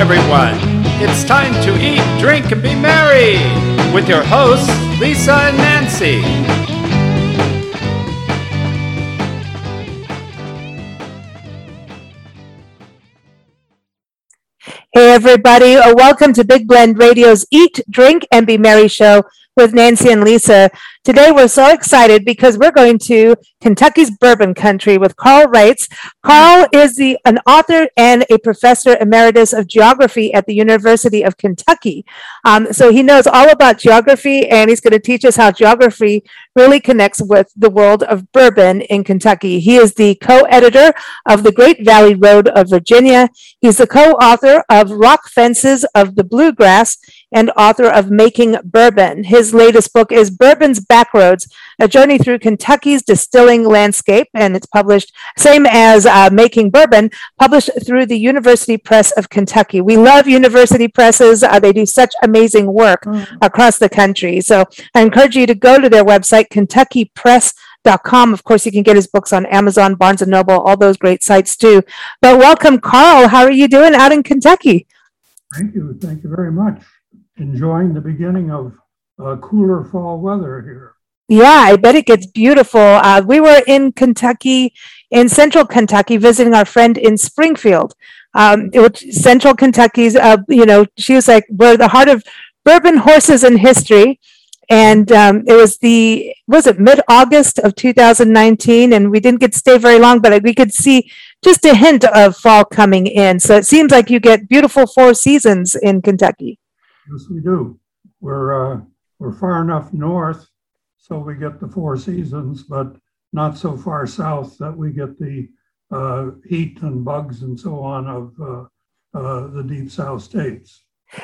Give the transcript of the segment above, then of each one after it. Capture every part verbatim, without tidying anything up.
everyone. It's time to eat, drink, and be merry with your hosts, Lisa and Nancy. Hey, everybody. Uh, welcome to Big Blend Radio's Eat, Drink, and Be Merry show with Nancy and Lisa. Today, we're so excited because we're going to Kentucky's bourbon country with Carl Reitz. Carl is the, an author and a professor emeritus of geography at the University of Kentucky. Um, so he knows all about geography, and he's going to teach us how geography really connects with the world of bourbon in Kentucky. He is the co-editor of The Great Valley Road of Virginia. He's the co-author of Rock Fences of the Bluegrass and author of Making Bourbon. His latest book is Bourbon's Backroads, A Journey Through Kentucky's Distilling Landscape, and it's published, same as uh, Making Bourbon, published through the University Press of Kentucky. We love university presses. Uh, they do such amazing work mm. across the country. So I encourage you to go to their website, kentucky press dot com. Of course, you can get his books on Amazon, Barnes and Noble, all those great sites too. But welcome, Carl. How are you doing out in Kentucky? Thank you. Thank you very much. Enjoying the beginning of uh, cooler fall weather here. Yeah, I bet it gets beautiful. Uh, we were in Kentucky, in central Kentucky, visiting our friend in Springfield. Um, it was central Kentucky's, uh, you know, she was like, we're the heart of bourbon, horses, and history. And um, it was the, was it mid-August of two thousand nineteen? And we didn't get to stay very long, but we could see just a hint of fall coming in. So it seems like you get beautiful four seasons in Kentucky. Yes, we do. We're uh, we're far enough north, so we get the four seasons, but not so far south that we get the uh, heat and bugs and so on of uh, uh, the deep south states.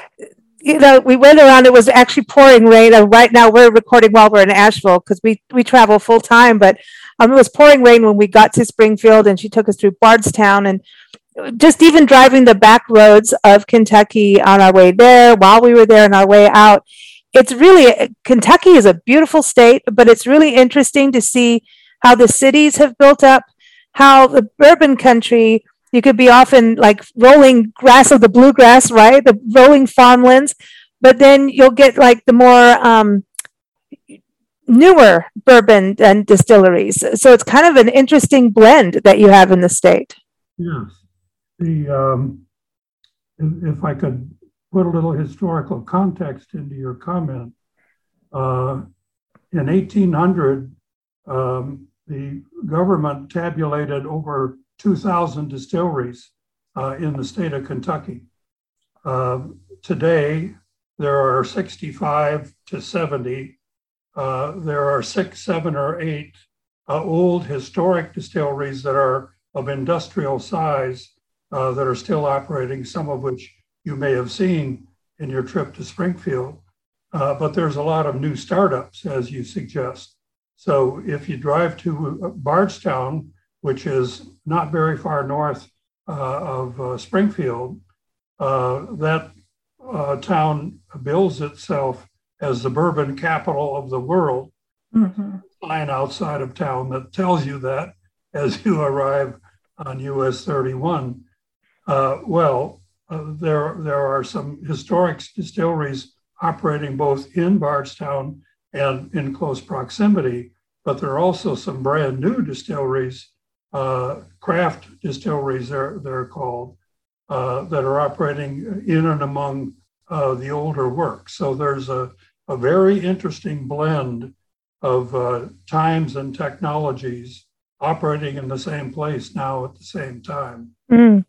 You know, we went around, it was actually pouring rain. And right now we're recording while we're in Asheville because we, we travel full time, but um, it was pouring rain when we got to Springfield, and she took us through Bardstown, and just even driving the back roads of Kentucky on our way there, while we were there on our way out. It's really, Kentucky is a beautiful state, but it's really interesting to see how the cities have built up, how the bourbon country, you could be often like rolling grass of the bluegrass, right? The rolling farmlands, but then you'll get like the more um, newer bourbon and distilleries. So it's kind of an interesting blend that you have in the state. Yes. The um, if, if I could put a little historical context into your comment, uh, in eighteen hundred, um, the government tabulated over two thousand distilleries uh, in the state of Kentucky. Uh, today, there are sixty-five to seventy. Uh, there are six, seven, or eight uh, old historic distilleries that are of industrial size uh, that are still operating, some of which you may have seen in your trip to Springfield. Uh, but there's a lot of new startups, as you suggest. So if you drive to Bardstown, which is not very far north uh, of uh, Springfield, uh, that uh, town bills itself as the bourbon capital of the world. Mm-hmm. Sign outside of town that tells you that as you arrive on U S thirty-one. Uh, well, uh, there, there are some historic distilleries operating both in Bardstown and in close proximity, but there are also some brand new distilleries, uh, craft distilleries they're, they're called, uh, that are operating in and among uh, the older work. So there's a, a very interesting blend of uh, times and technologies operating in the same place now at the same time. Mm.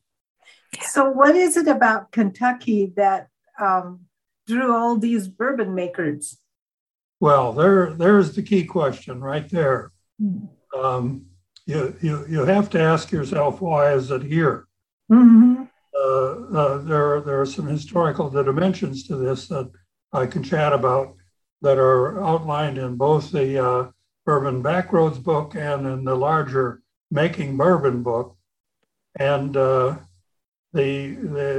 So what is it about Kentucky that um, drew all these bourbon makers? Well, there, there's the key question right there. Mm. Um, you, you, you have to ask yourself, why is it here? Mm-hmm. Uh, uh, there, there are some historical dimensions to this that I can chat about that are outlined in both the uh, Bourbon Backroads book and in the larger Making Bourbon book. And uh, the,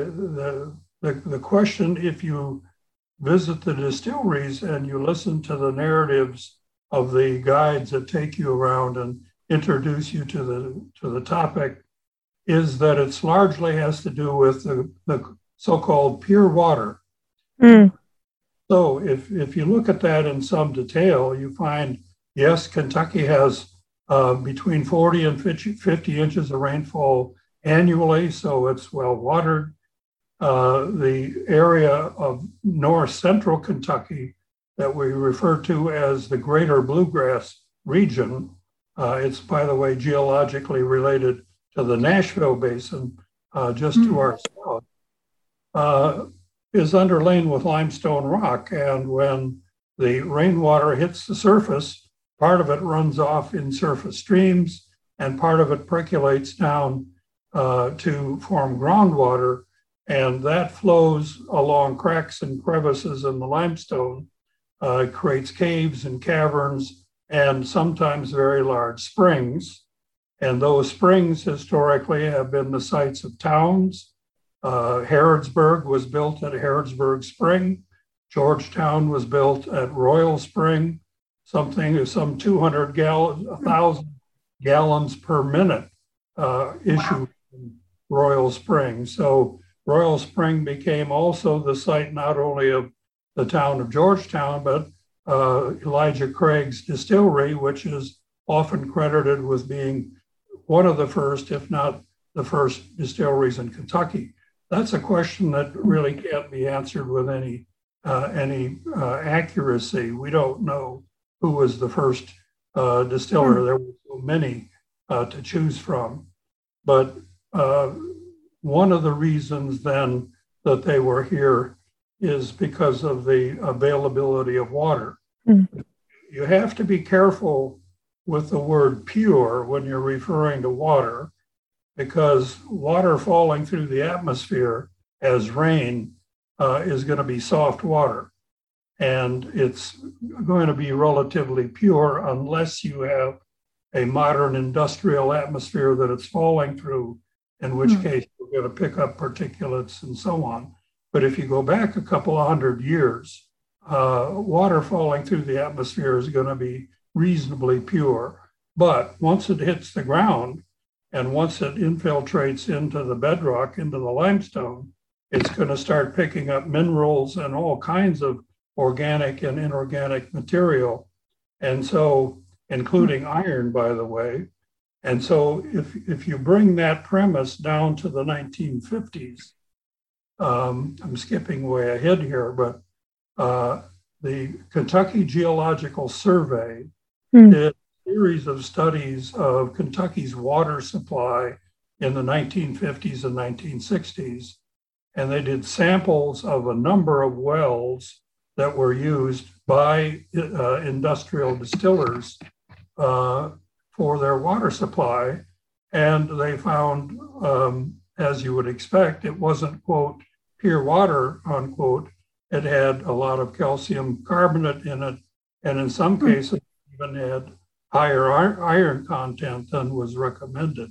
the, the, the, the question, if you visit the distilleries and you listen to the narratives of the guides that take you around and introduce you to the, to the topic, is that it's largely has to do with the, the so-called pure water. Mm. So if, if you look at that in some detail, you find, yes, Kentucky has uh, between forty and fifty inches of rainfall annually, so it's well watered. Uh, the area of north central Kentucky that we refer to as the Greater Bluegrass region, uh, it's, by the way, geologically related to the Nashville Basin, uh, just mm. to our south, uh, is underlain with limestone rock. And when the rainwater hits the surface, part of it runs off in surface streams and part of it percolates down uh, to form groundwater. And that flows along cracks and crevices in the limestone, uh, creates caves and caverns and sometimes very large springs. And those springs historically have been the sites of towns. Uh, Harrodsburg was built at Harrodsburg Spring. Georgetown was built at Royal Spring, something some two hundred gallons, one thousand gallons per minute uh, issue in Royal Spring. So Royal Spring became also the site not only of the town of Georgetown, but uh, Elijah Craig's distillery, which is often credited with being one of the first, if not the first, distilleries in Kentucky. That's a question that really can't be answered with any uh, any uh, accuracy. We don't know who was the first uh, distiller. There were so many uh, to choose from. But uh, one of the reasons then that they were here is because of the availability of water. Mm. You have to be careful with the word pure when you're referring to water, because water falling through the atmosphere as rain uh, is going to be soft water. And it's going to be relatively pure unless you have a modern industrial atmosphere that it's falling through, in which mm. case you're going to pick up particulates and so on. But if you go back a couple of hundred years, uh, water falling through the atmosphere is going to be reasonably pure. But once it hits the ground, and once it infiltrates into the bedrock, into the limestone, it's going to start picking up minerals and all kinds of organic and inorganic material. And so, including iron, by the way. And so if, if you bring that premise down to the nineteen fifties, um, I'm skipping way ahead here, but uh, the Kentucky Geological Survey mm. did series of studies of Kentucky's water supply in the nineteen fifties and nineteen sixties. And they did samples of a number of wells that were used by uh, industrial distillers uh, for their water supply. And they found, um, as you would expect, it wasn't, quote, pure water, unquote. It had a lot of calcium carbonate in it. And in some cases, even had higher iron content than was recommended.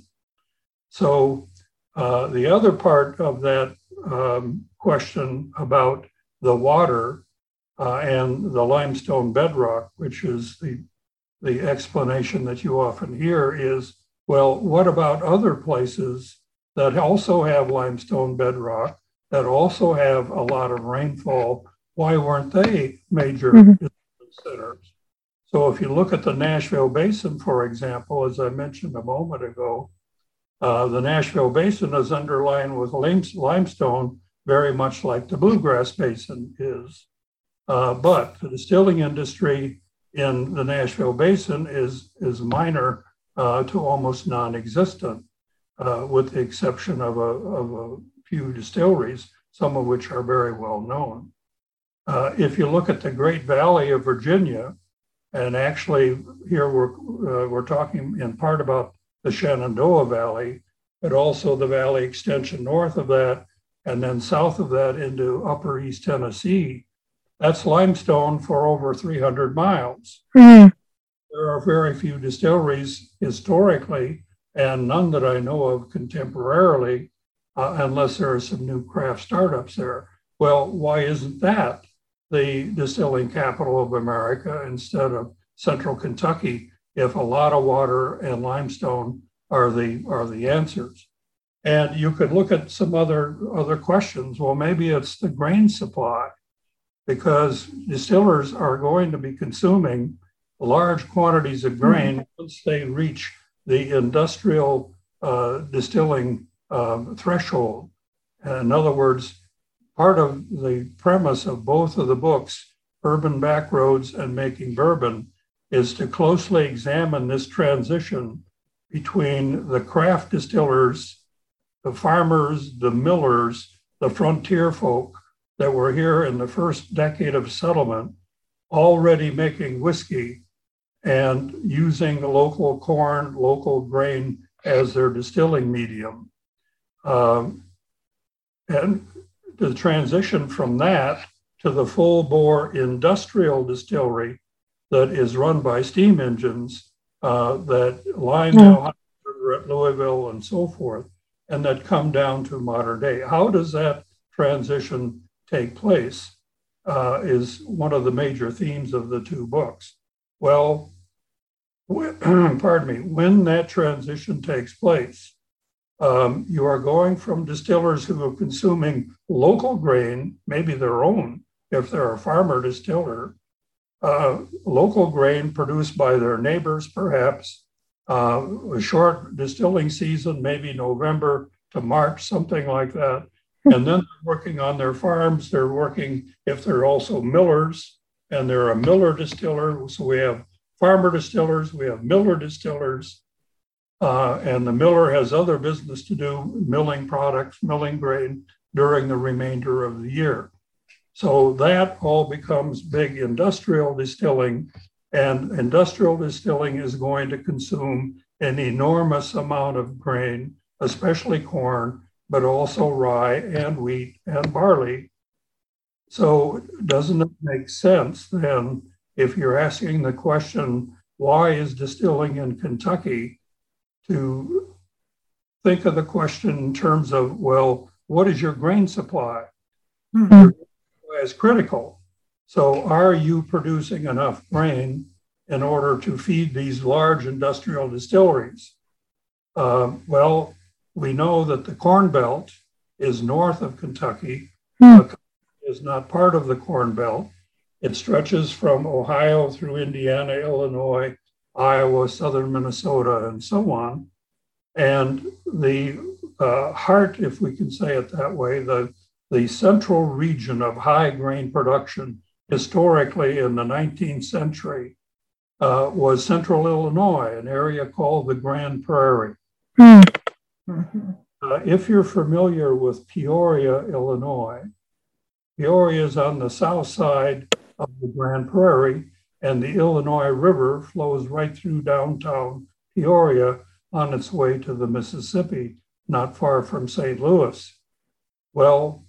So uh, the other part of that um, question about the water uh, and the limestone bedrock, which is the, the explanation that you often hear is, well, what about other places that also have limestone bedrock, that also have a lot of rainfall? Why weren't they major mm-hmm. centers? So if you look at the Nashville Basin, for example, as I mentioned a moment ago, uh, the Nashville Basin is underlined with limestone, very much like the Bluegrass Basin is. Uh, but the distilling industry in the Nashville Basin is, is minor uh, to almost non-existent, uh, with the exception of a, of a few distilleries, some of which are very well known. Uh, if you look at the Great Valley of Virginia, and actually, here we're, uh, we're talking in part about the Shenandoah Valley, but also the valley extension north of that, and then south of that into upper East Tennessee. That's limestone for over three hundred miles. Mm. There are very few distilleries historically, and none that I know of contemporarily, uh, unless there are some new craft startups there. Well, why isn't that the distilling capital of America instead of central Kentucky, if a lot of water and limestone are the are the answers? And you could look at some other, other questions. Well, maybe it's the grain supply, because distillers are going to be consuming large quantities of grain mm-hmm. once they reach the industrial uh, distilling uh, threshold. In other words, part of the premise of both of the books, Bourbon Backroads and Making Bourbon, is to closely examine this transition between the craft distillers, the farmers, the millers, the frontier folk that were here in the first decade of settlement, already making whiskey and using the local corn, local grain as their distilling medium. Um, and the transition from that to the full bore industrial distillery that is run by steam engines uh, that line the Ohio River at Louisville and so forth, and that come down to modern day. How does that transition take place uh, is one of the major themes of the two books. Well, pardon me, when that transition takes place, um, you are going from distillers who are consuming local grain, maybe their own, if they're a farmer distiller, uh, local grain produced by their neighbors, perhaps, uh, a short distilling season, maybe November to March, something like that. And then they're working on their farms. They're working, if they're also millers, and they're a miller distiller. So we have farmer distillers, we have miller distillers, uh, and the miller has other business to do, milling products, milling grain during the remainder of the year. So that all becomes big industrial distilling, and industrial distilling is going to consume an enormous amount of grain, especially corn, but also rye and wheat and barley. So doesn't it make sense then, if you're asking the question, why is distilling in Kentucky, to think of the question in terms of, well, what is your grain supply? Mm-hmm. Your grain supply is critical. So are you producing enough grain in order to feed these large industrial distilleries? Uh, well, we know that the Corn Belt is north of Kentucky. Mm. Uh, is not part of the Corn Belt. It stretches from Ohio through Indiana, Illinois, Iowa, southern Minnesota, and so on. And the uh, heart, if we can say it that way, the, the central region of high grain production historically in the nineteenth century uh, was central Illinois, an area called the Grand Prairie. Mm. Mm-hmm. Uh, if you're familiar with Peoria, Illinois, Peoria is on the south side of the Grand Prairie, and the Illinois River flows right through downtown Peoria on its way to the Mississippi, not far from Saint Louis. Well,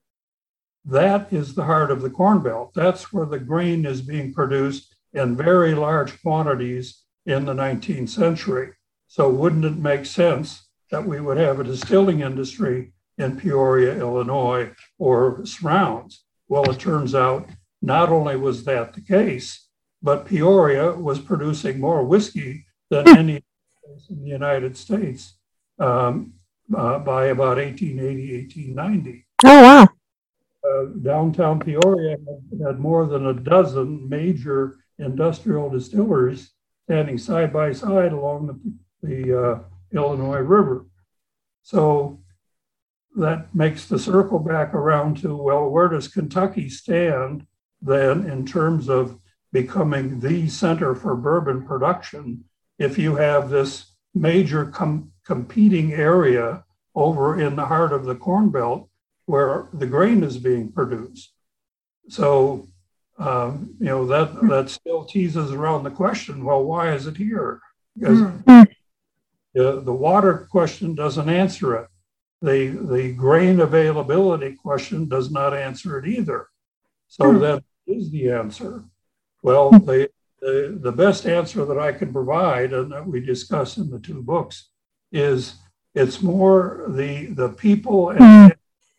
that is the heart of the Corn Belt. That's where the grain is being produced in very large quantities in the nineteenth century. So wouldn't it make sense that we would have a distilling industry in Peoria, Illinois, or surrounds? Well, it turns out not only was that the case, but Peoria was producing more whiskey than any place in the United States um, uh, by about eighteen eighty, eighteen ninety. Oh, wow. Uh, downtown Peoria had, had more than a dozen major industrial distilleries standing side by side along the, the uh, Illinois River. So that makes the circle back around to, well, where does Kentucky stand then in terms of becoming the center for bourbon production if you have this major com- competing area over in the heart of the Corn Belt where the grain is being produced? So, um, you know, that, that still teases around the question, well, why is it here? Because mm. the, the water question doesn't answer it. The, the grain availability question does not answer it either. So mm. that is the answer. Well, the, the, the best answer that I can provide, and that we discuss in the two books, is it's more the, the people and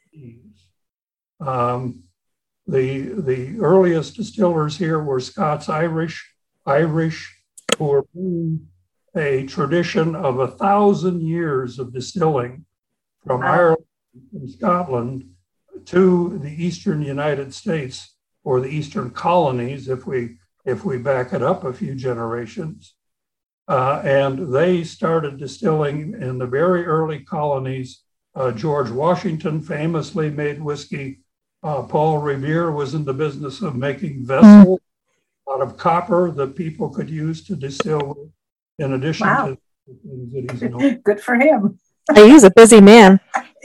mm. um, the, the earliest distillers here were Scots Irish, Irish, who were bringing a tradition of a thousand years of distilling from Ireland and Scotland to the eastern United States, or the eastern colonies, if we if we back it up a few generations. Uh, and they started distilling in the very early colonies. Uh, George Washington famously made whiskey. Uh, Paul Revere was in the business of making vessels out of copper that people could use to distill with, in addition Wow. to the things that he's known. Good for him. He's a busy man.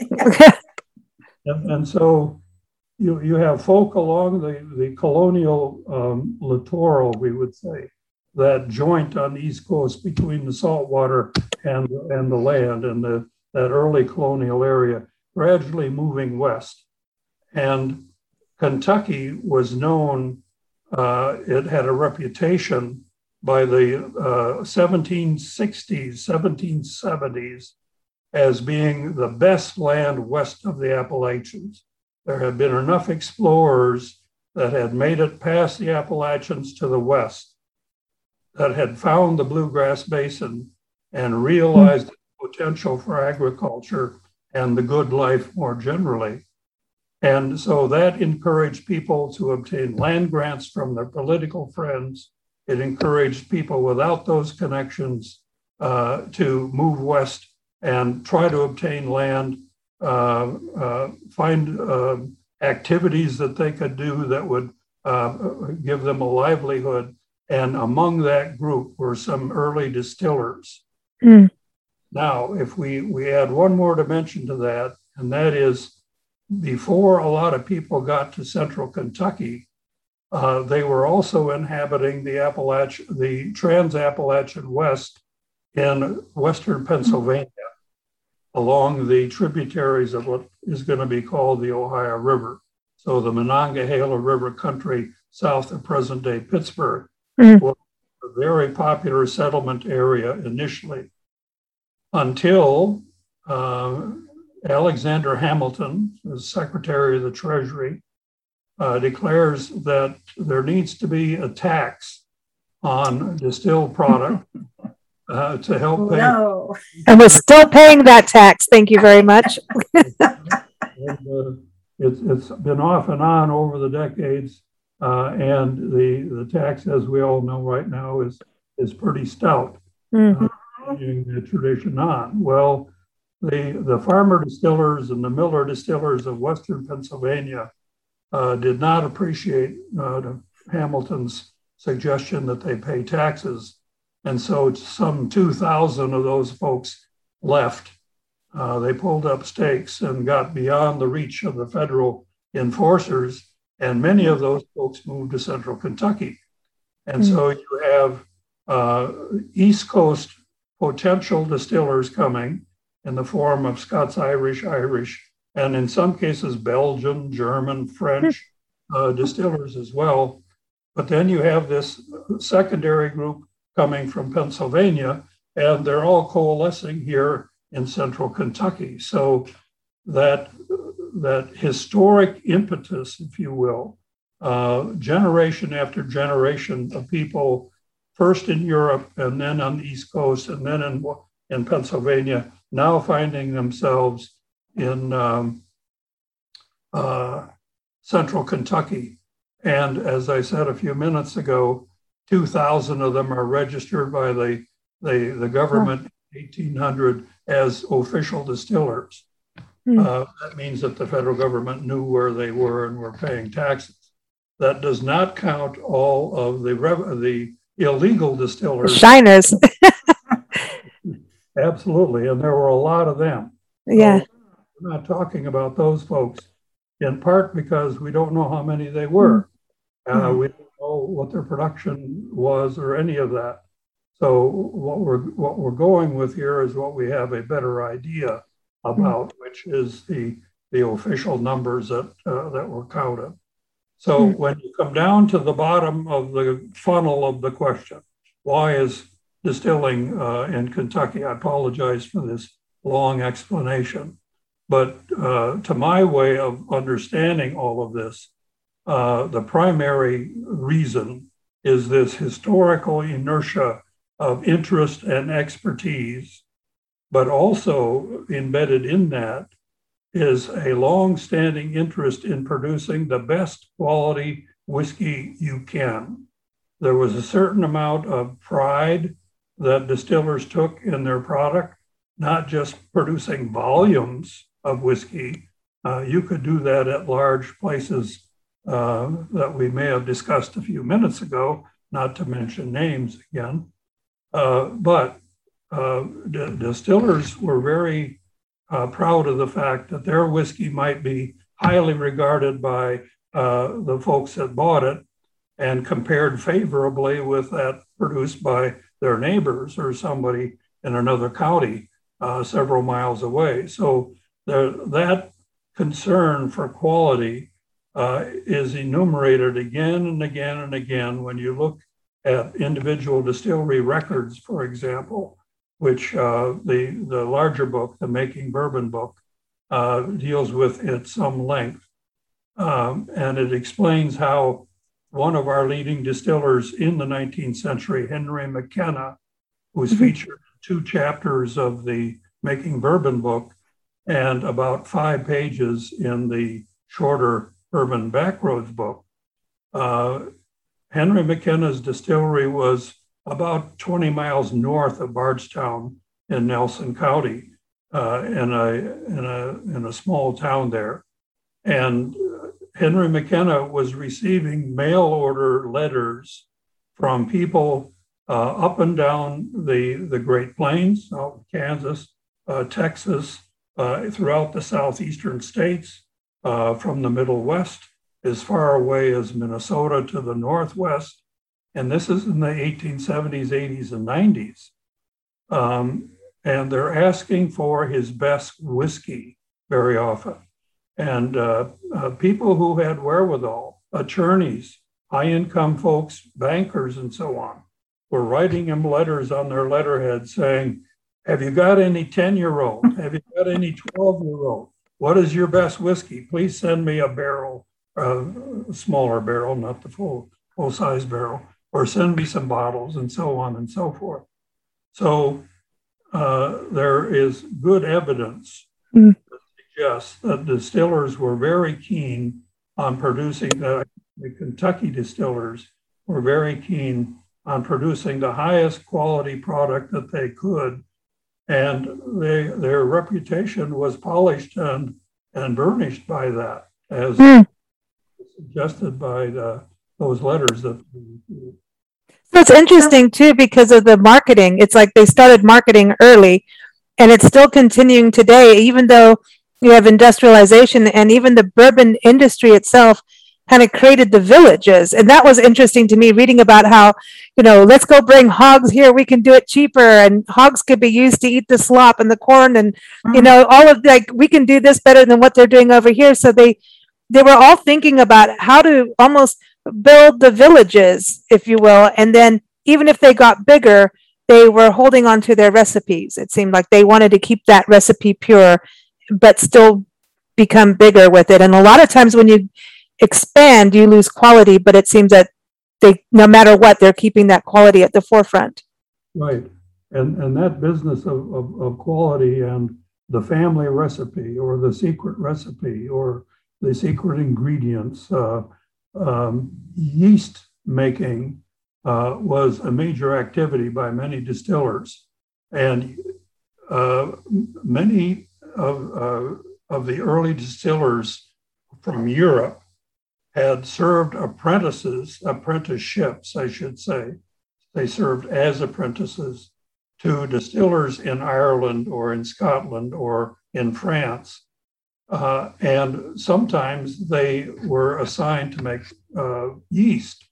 And, and so you, you have folk along the, the colonial um, littoral, we would say, that joint on the East Coast between the saltwater and, and the land, and the, that early colonial area, gradually moving west. And Kentucky was known, uh, it had a reputation by the uh, seventeen sixties, seventeen seventies, as being the best land west of the Appalachians. There had been enough explorers that had made it past the Appalachians to the west, that had found the Bluegrass Basin and realized the potential for agriculture and the good life more generally. And so that encouraged people to obtain land grants from their political friends. It encouraged people without those connections uh, to move west and try to obtain land, uh, uh, find uh, activities that they could do that would uh, give them a livelihood. And among that group were some early distillers. Mm. Now, if we, we add one more dimension to that, and that is before a lot of people got to central Kentucky, uh, they were also inhabiting the Appalach- the Trans-Appalachian West in western Pennsylvania, along the tributaries of what is going to be called the Ohio River. So the Monongahela River country south of present-day Pittsburgh mm. was a very popular settlement area initially, until uh, Alexander Hamilton, the Secretary of the Treasury, uh, declares that there needs to be a tax on distilled product uh, to help pay. No. And we're still paying that tax. Thank you very much. and, uh, it's, it's been off and on over the decades, uh, and the, the tax, as we all know right now, is, is pretty stout. Mm-hmm. Uh, the tradition on. Well, the, the farmer distillers and the miller distillers of Western Pennsylvania uh, did not appreciate uh, Hamilton's suggestion that they pay taxes. And so some two thousand of those folks left. Uh, they pulled up stakes and got beyond the reach of the federal enforcers. And many of those folks moved to central Kentucky. And mm-hmm. so you have uh, East Coast potential distillers coming in the form of Scots-Irish, Irish, and in some cases, Belgian, German, French uh, distillers as well. But then you have this secondary group coming from Pennsylvania, and they're all coalescing here in central Kentucky. So that, that historic impetus, if you will, uh, generation after generation of people, first in Europe and then on the East Coast and then in, in Pennsylvania, now finding themselves in um, uh, central Kentucky. And as I said a few minutes ago, two thousand of them are registered by the, the, the government in eighteen hundred as official distillers. Mm. Uh, that means that the federal government knew where they were and were paying taxes. That does not count all of the, rev- the illegal distillers. Shiners. Absolutely. And there were a lot of them. Yeah. So we're not talking about those folks, in part because we don't know how many they were. Mm-hmm. Uh, we don't know what their production was or any of that. So what we're what we're going with here is what we have a better idea about, mm-hmm. which is the the official numbers that uh, that were counted. So mm-hmm. when you come down to the bottom of the funnel of the question, why is distilling uh, in Kentucky? I apologize for this long explanation, but uh, to my way of understanding all of this, uh, the primary reason is this historical inertia of interest and expertise but also embedded in that is a long-standing interest in producing the best quality whiskey you can. There was a certain amount of pride that distillers took in their product, not just producing volumes of whiskey. Uh, you could do that at large places uh, that we may have discussed a few minutes ago, not to mention names again. Uh, but uh, d- distillers were very uh, proud of the fact that their whiskey might be highly regarded by uh, the folks that bought it and compared favorably with that produced by their neighbors or somebody in another county uh, several miles away. So there, that concern for quality uh, is enumerated again and again and again when you look at individual distillery records, for example, which uh, the, the larger book, the Making Bourbon book, uh, deals with at some length. Um, and it explains how one of our leading distillers in the nineteenth century, Henry McKenna, who's mm-hmm. featured in two chapters of the Making Bourbon book and about five pages in the shorter Bourbon Backroads book. Uh, Henry McKenna's distillery was about twenty miles north of Bardstown in Nelson County, uh, in, a, in, a, in a small town there. And Henry McKenna was receiving mail order letters from people uh, up and down the, the Great Plains, uh, Kansas, uh, Texas, uh, throughout the southeastern states, uh, from the Middle West, as far away as Minnesota to the Northwest. And this is in the eighteen seventies, eighties, and nineties. Um, and they're asking for his best whiskey very often. And uh, uh, people who had wherewithal, attorneys, high-income folks, bankers, and so on, were writing him letters on their letterhead saying, have you got any ten-year-old? Have you got any twelve-year-old? What is your best whiskey? Please send me a barrel, uh, a smaller barrel, not the full, full-size barrel, or send me some bottles, and so on and so forth. So uh, there is good evidence mm. that suggests that distillers were very keen on producing, uh, the Kentucky distillers were very keen on producing the highest quality product that they could. And they, their reputation was polished and, and burnished by that, as mm. suggested by the, those letters that we So it's interesting too, because of the marketing. It's like they started marketing early and it's still continuing today, even though you have industrialization and even the bourbon industry itself kind of created the villages. And that was interesting to me, reading about how, you know, let's go bring hogs here. We can do it cheaper, and hogs could be used to eat the slop and the corn. And, mm-hmm. you know, all of like, we can do this better than what they're doing over here. So they, they were all thinking about how to almost build the villages, if you will. And then even if they got bigger, they were holding on to their recipes. It seemed like they wanted to keep that recipe pure, but still become bigger with it. And a lot of times when you expand, you lose quality, but it seems that they, no matter what, they're keeping that quality at the forefront. Right. And, and that business of, of, of quality and the family recipe or the secret recipe or the secret ingredients, uh, Um, yeast making uh, was a major activity by many distillers, and uh, many of, uh, of the early distillers from Europe had served apprentices, apprenticeships, I should say. They served as apprentices to distillers in Ireland or in Scotland or in France. Uh, and sometimes they were assigned to make uh, yeast.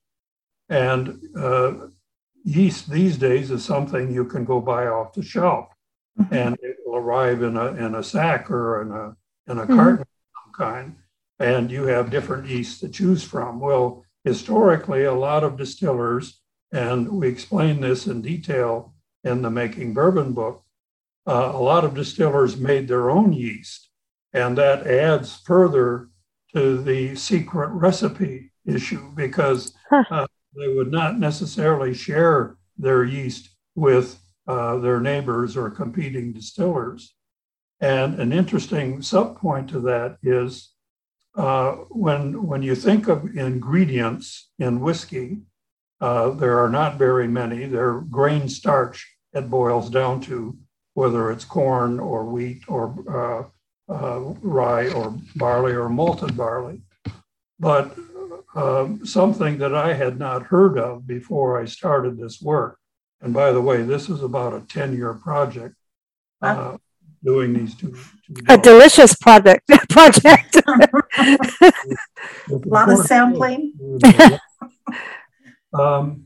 And uh, yeast these days is something you can go buy off the shelf, mm-hmm. and it will arrive in a in a sack or in a in a mm-hmm. carton of some kind, and you have different yeasts to choose from. Well, historically, a lot of distillers, and we explain this in detail in the Making Bourbon book, uh, a lot of distillers made their own yeast. And that adds further to the secret recipe issue, because uh, they would not necessarily share their yeast with uh, their neighbors or competing distillers. And an interesting subpoint to that is uh, when, when you think of ingredients in whiskey, uh, there are not very many. They're grain starch it boils down to, whether it's corn or wheat or uh, uh, rye or barley or malted barley. But uh, something that I had not heard of before I started this work, and by the way, this is about a ten-year project, uh, doing these two. two a delicious project. project. A lot of sampling. um,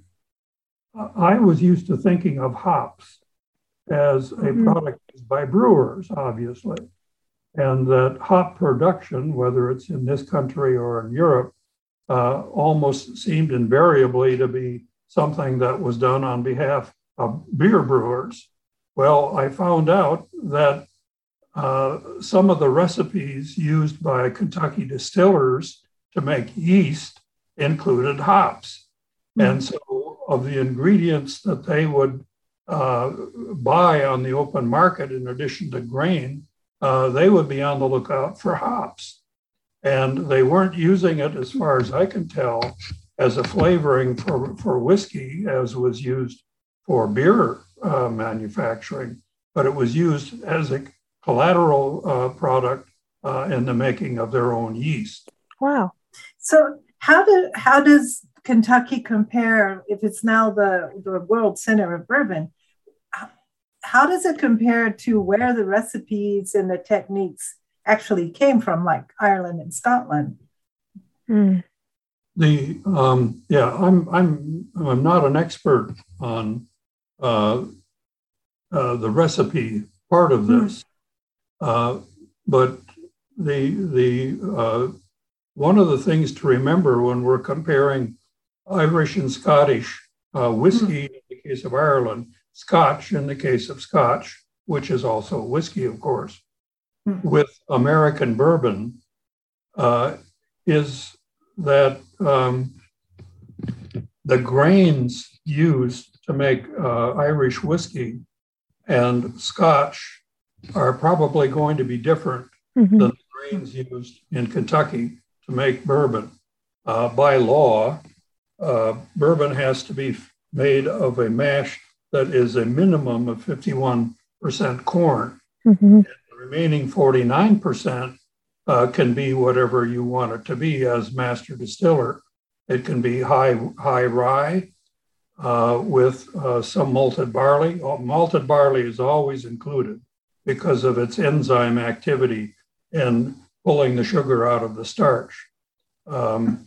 I was used to thinking of hops as a mm-hmm. product by brewers, obviously, and that hop production, whether it's in this country or in Europe, uh, almost seemed invariably to be something that was done on behalf of beer brewers. Well, I found out that uh, some of the recipes used by Kentucky distillers to make yeast included hops. Mm-hmm. And so of the ingredients that they would uh, buy on the open market, in addition to grain, uh, they would be on the lookout for hops. And they weren't using it, as far as I can tell, as a flavoring for, for whiskey, as was used for beer uh, manufacturing, but it was used as a collateral uh, product uh, in the making of their own yeast. Wow. So how do how does Kentucky compare, if it's now the, the world center of bourbon, how, how does it compare to where the recipes and the techniques actually came from, like Ireland and Scotland? Mm. The um, yeah, I'm I'm I'm not an expert on uh, uh, the recipe part of this, mm. uh, but the the uh, one of the things to remember when we're comparing Irish and Scottish uh, whiskey mm. in the case of Ireland, Scotch in the case of Scotch, which is also whiskey, of course, mm. with American bourbon, uh, is that um, the grains used to make uh, Irish whiskey and Scotch are probably going to be different mm-hmm. than the grains used in Kentucky to make bourbon. Uh, by law, uh, bourbon has to be made of a mash that is a minimum of fifty-one percent corn. Mm-hmm. And the remaining forty-nine percent uh, can be whatever you want it to be as master distiller. It can be high, high rye uh, with uh, some malted barley. Malted barley is always included because of its enzyme activity in pulling the sugar out of the starch. Um,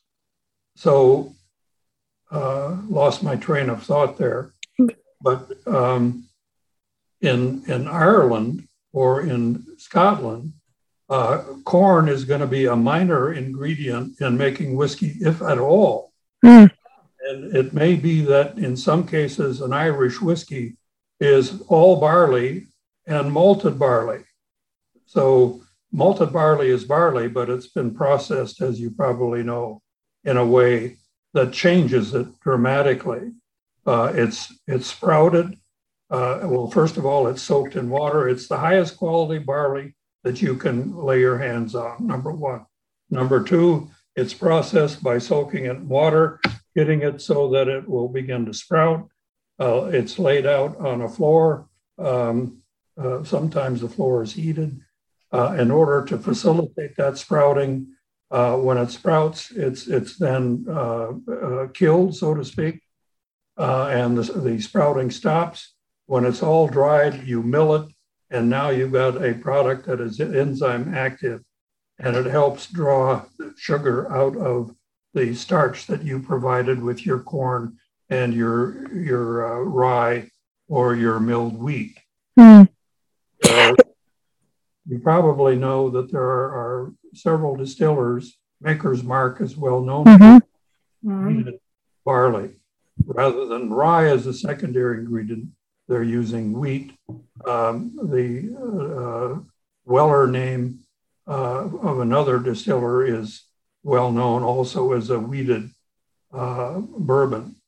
so, uh, lost my train of thought there. But um, in, in Ireland or in Scotland, uh, corn is going to be a minor ingredient in making whiskey, if at all. Mm. And it may be that in some cases, an Irish whiskey is all barley and malted barley. So malted barley is barley, but it's been processed, as you probably know, in a way that changes it dramatically. Uh, it's it's sprouted. Uh, well, first of all, it's soaked in water. It's the highest quality barley that you can lay your hands on, number one. Number two, it's processed by soaking it in water, getting it so that it will begin to sprout. Uh, it's laid out on a floor. Um, uh, sometimes the floor is heated. Uh, in order to facilitate that sprouting, uh, when it sprouts, it's it's then uh, uh, killed, so to speak, uh, and the, the sprouting stops. When it's all dried, you mill it, and now you've got a product that is enzyme active, and it helps draw sugar out of the starch that you provided with your corn and your your uh, rye or your milled wheat. Mm. Uh, You probably know that there are, are several distillers. Maker's Mark is well known mm-hmm. for barley. Rather than rye as a secondary ingredient, they're using wheat. Um, the uh, Weller name uh, of another distiller is well known also as a wheated uh, bourbon.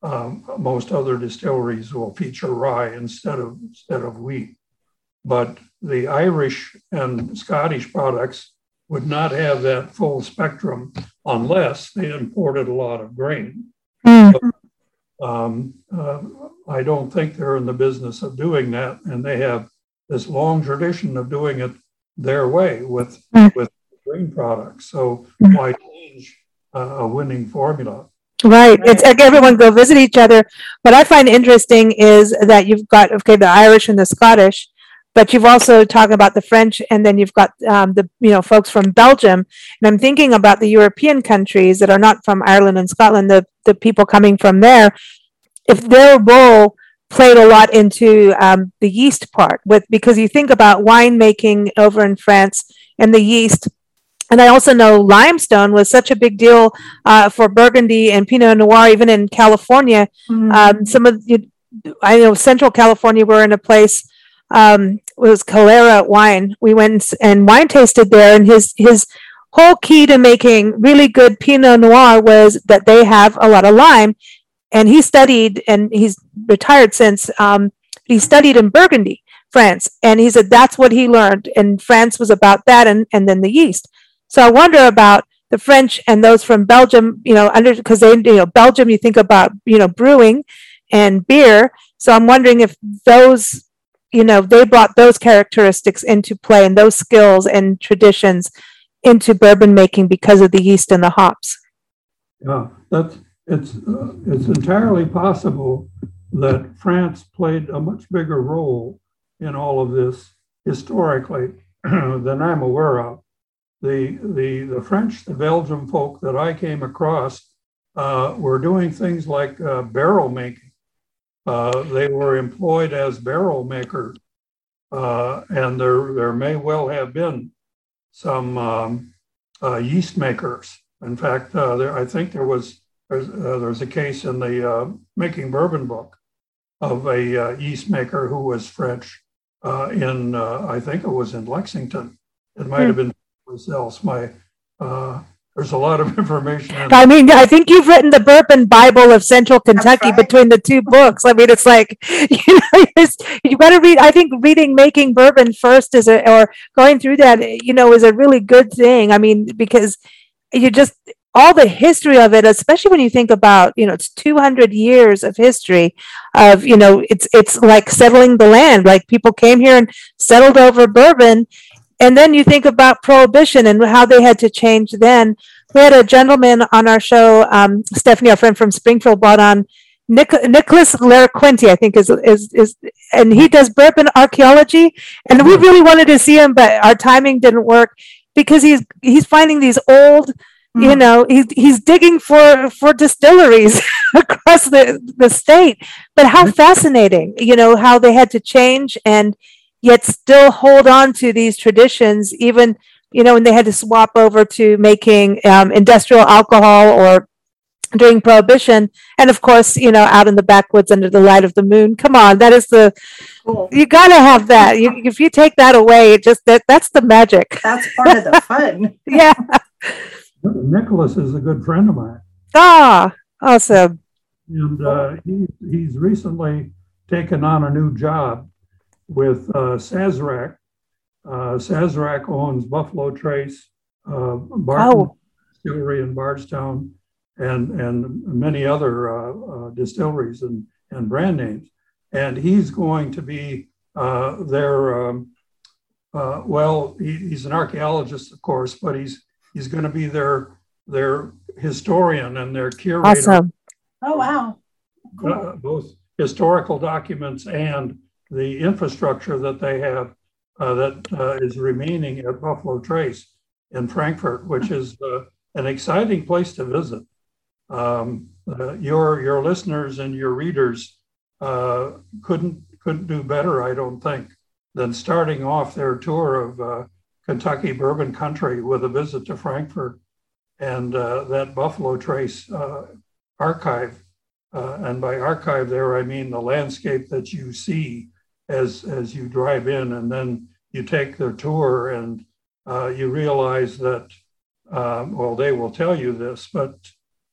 um, most other distilleries will feature rye instead of instead of wheat. But the Irish and Scottish products would not have that full spectrum unless they imported a lot of grain. Mm. But, um, uh, I don't think they're in the business of doing that, and they have this long tradition of doing it their way with mm. with grain products. So mm. why change uh, a winning formula? Right. It's like everyone go visit each other. What I find interesting is that you've got, okay, the Irish and the Scottish, but you've also talked about the French, and then you've got um, the, you know, folks from Belgium. And I'm thinking about the European countries that are not from Ireland and Scotland, the, the people coming from there. If their role played a lot into um, the yeast part, with because you think about winemaking over in France and the yeast. And I also know limestone was such a big deal uh, for Burgundy and Pinot Noir, even in California. Mm-hmm. Um, some of you, I know Central California, we're in a place, um, it was Calera wine. We went and wine tasted there, and his his whole key to making really good Pinot Noir was that they have a lot of lime. And he studied, and he's retired since, um, he studied in Burgundy, France. And he said that's what he learned. And France was about that, and, and then the yeast. So I wonder about the French and those from Belgium, you know, under because they, you know, Belgium, you think about, you know, brewing and beer. So I'm wondering if those, you know, they brought those characteristics into play and those skills and traditions into bourbon making because of the yeast and the hops. Yeah, that's it's uh, it's entirely possible that France played a much bigger role in all of this historically than I'm aware of. The, the, the French, the Belgian folk that I came across uh, were doing things like uh, barrel making. Uh, they were employed as barrel makers, uh, and there, there may well have been some um, uh, yeast makers. In fact, uh, there, I think there was there's, uh, there's a case in the uh, Making Bourbon book of a uh, yeast maker who was French uh, in, uh, I think it was in Lexington. It might have been else. My uh, there's a lot of information. In I mean, I think you've written the Bourbon Bible of Central Kentucky right. between the two books. I mean, it's like, you know, you got to read. I think reading Making Bourbon first is a, or going through that, you know, is a really good thing. I mean, because you just all the history of it, especially when you think about, you know, it's two hundred years of history of, you know, it's it's like settling the land. Like people came here and settled over bourbon. And then you think about Prohibition and how they had to change then. We had a gentleman on our show, um, Stephanie, our friend from Springfield, brought on Nic- Nicholas Laraquinti, I think is, is, is, and he does bourbon archaeology. And we really wanted to see him, but our timing didn't work because he's, he's finding these old, mm-hmm. you know, he's, he's digging for, for distilleries across the, the state. But how fascinating, you know, how they had to change and yet still hold on to these traditions, even, you know, when they had to swap over to making um, industrial alcohol or during Prohibition. And of course, you know, out in the backwoods under the light of the moon. Come on, that is the, cool. You got to have that. You, if you take that away, it just that that's the magic. That's part of the fun. Yeah. Nicholas is a good friend of mine. Ah, awesome. And uh, he, he's recently taken on a new job with uh, Sazerac. Uh, Sazerac owns Buffalo Trace, uh, Barton oh. Distillery in Bardstown, and, and many other uh, uh, distilleries and, and brand names. And he's going to be uh, their, um, uh, well, he, he's an archaeologist, of course, but he's he's going to be their, their historian and their curator. Awesome. Oh, wow. Cool. Uh, both historical documents and the infrastructure that they have uh, that uh, is remaining at Buffalo Trace in Frankfort, which is uh, an exciting place to visit. Um, uh, your your listeners and your readers uh, couldn't couldn't do better, I don't think, than starting off their tour of uh, Kentucky bourbon country with a visit to Frankfort and uh, that Buffalo Trace uh, archive. Uh, and by archive there, I mean the landscape that you see as as you drive in, and then you take the tour and uh, you realize that, um, well, they will tell you this, but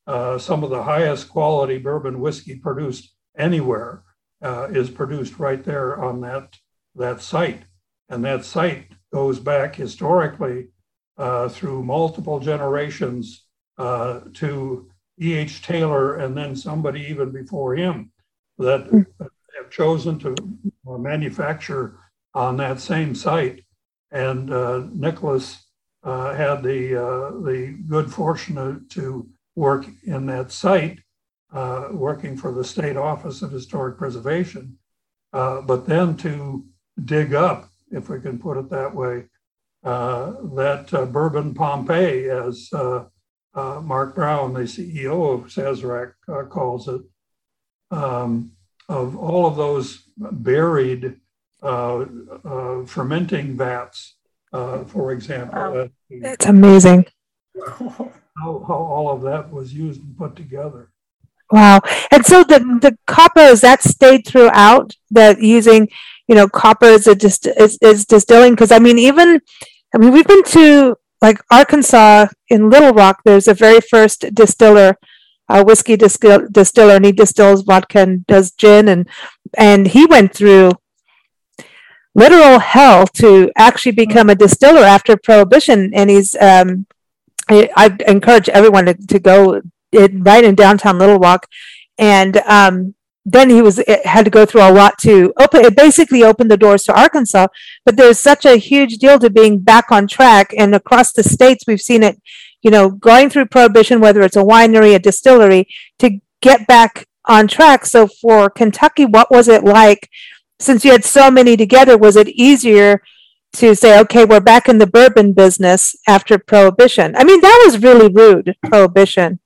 Uh, some of the highest quality bourbon whiskey produced anywhere uh, is produced right there on that, that site. And that site goes back historically uh, through multiple generations uh, to E H Taylor and then somebody even before him that have chosen to manufacture on that same site. And uh, Nicholas uh, had the, uh, the good fortune to work in that site, uh, working for the State Office of Historic Preservation, uh, but then to dig up, if we can put it that way, uh, that uh, Bourbon Pompeii, as uh, uh, Mark Brown, the C E O of Sazerac, uh, calls it, um, of all of those buried uh, uh, fermenting vats, uh, for example. Wow. It's amazing. How, how all of that was used and put together. Wow. And so the, the copper, is that stayed throughout, that using, you know, copper as a dist- is, is distilling? Because I mean, even, I mean, we've been to like Arkansas in Little Rock, there's a very first distiller, a whiskey distill- distiller, and he distills vodka and does gin. And, and he went through literal hell to actually become a distiller after Prohibition. And he's, um, I, I encourage everyone to, to go in, right in downtown Little Rock. And um, then he was it had to go through a lot to open, it basically opened the doors to Arkansas. But there's such a huge deal to being back on track. And across the states, we've seen it, you know, going through Prohibition, whether it's a winery, a distillery, to get back on track. So for Kentucky, what was it like? Since you had so many together, was it easier to say, okay, we're back in the bourbon business after Prohibition? I mean, that was really rude, Prohibition.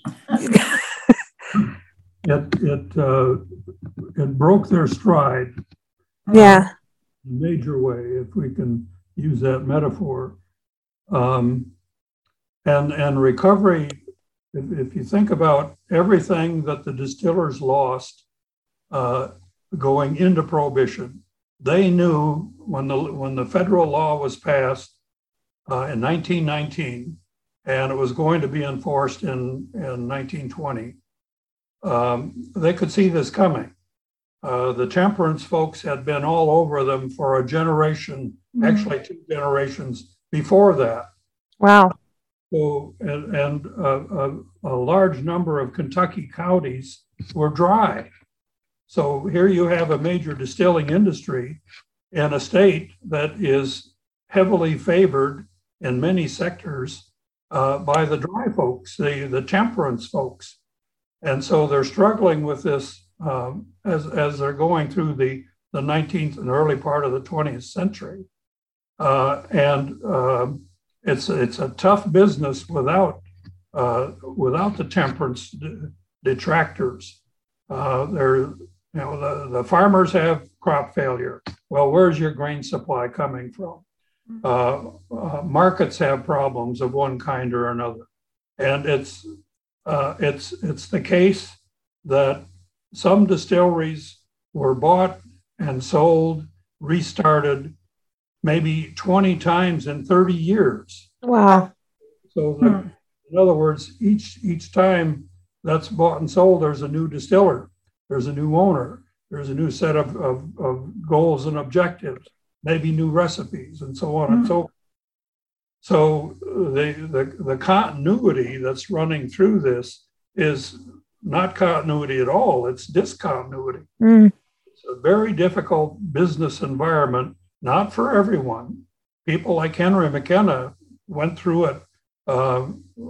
it it uh, it broke their stride. Yeah. Uh, in a major way, if we can use that metaphor. Um, and and recovery, if, if you think about everything that the distillers lost uh, going into Prohibition, they knew when the when the federal law was passed uh, in nineteen nineteen, and it was going to be enforced in, in nineteen twenty, um, they could see this coming. Uh, the temperance folks had been all over them for a generation, mm-hmm. actually two generations before that. Wow. So, and, and uh, a, a large number of Kentucky counties were dry. So here you have a major distilling industry in a state that is heavily favored in many sectors uh, by the dry folks, the, the temperance folks. And so they're struggling with this um, as, as they're going through the, the nineteenth and early part of the twentieth century. Uh, and uh, it's, it's a tough business without, uh, without the temperance detractors. Uh, they're, You know, the, the farmers have crop failure. Well, where's your grain supply coming from? Uh, uh, markets have problems of one kind or another. And it's, uh, it's, it's the case that some distilleries were bought and sold, restarted maybe twenty times in thirty years. Wow. So the, hmm. in other words, each, each time that's bought and sold, there's a new distiller. There's a new owner. There's a new set of, of, of goals and objectives, maybe new recipes, and so on mm-hmm. and so forth. So the, the, the continuity that's running through this is not continuity at all. It's discontinuity. Mm. It's a very difficult business environment, not for everyone. People like Henry McKenna went through it uh,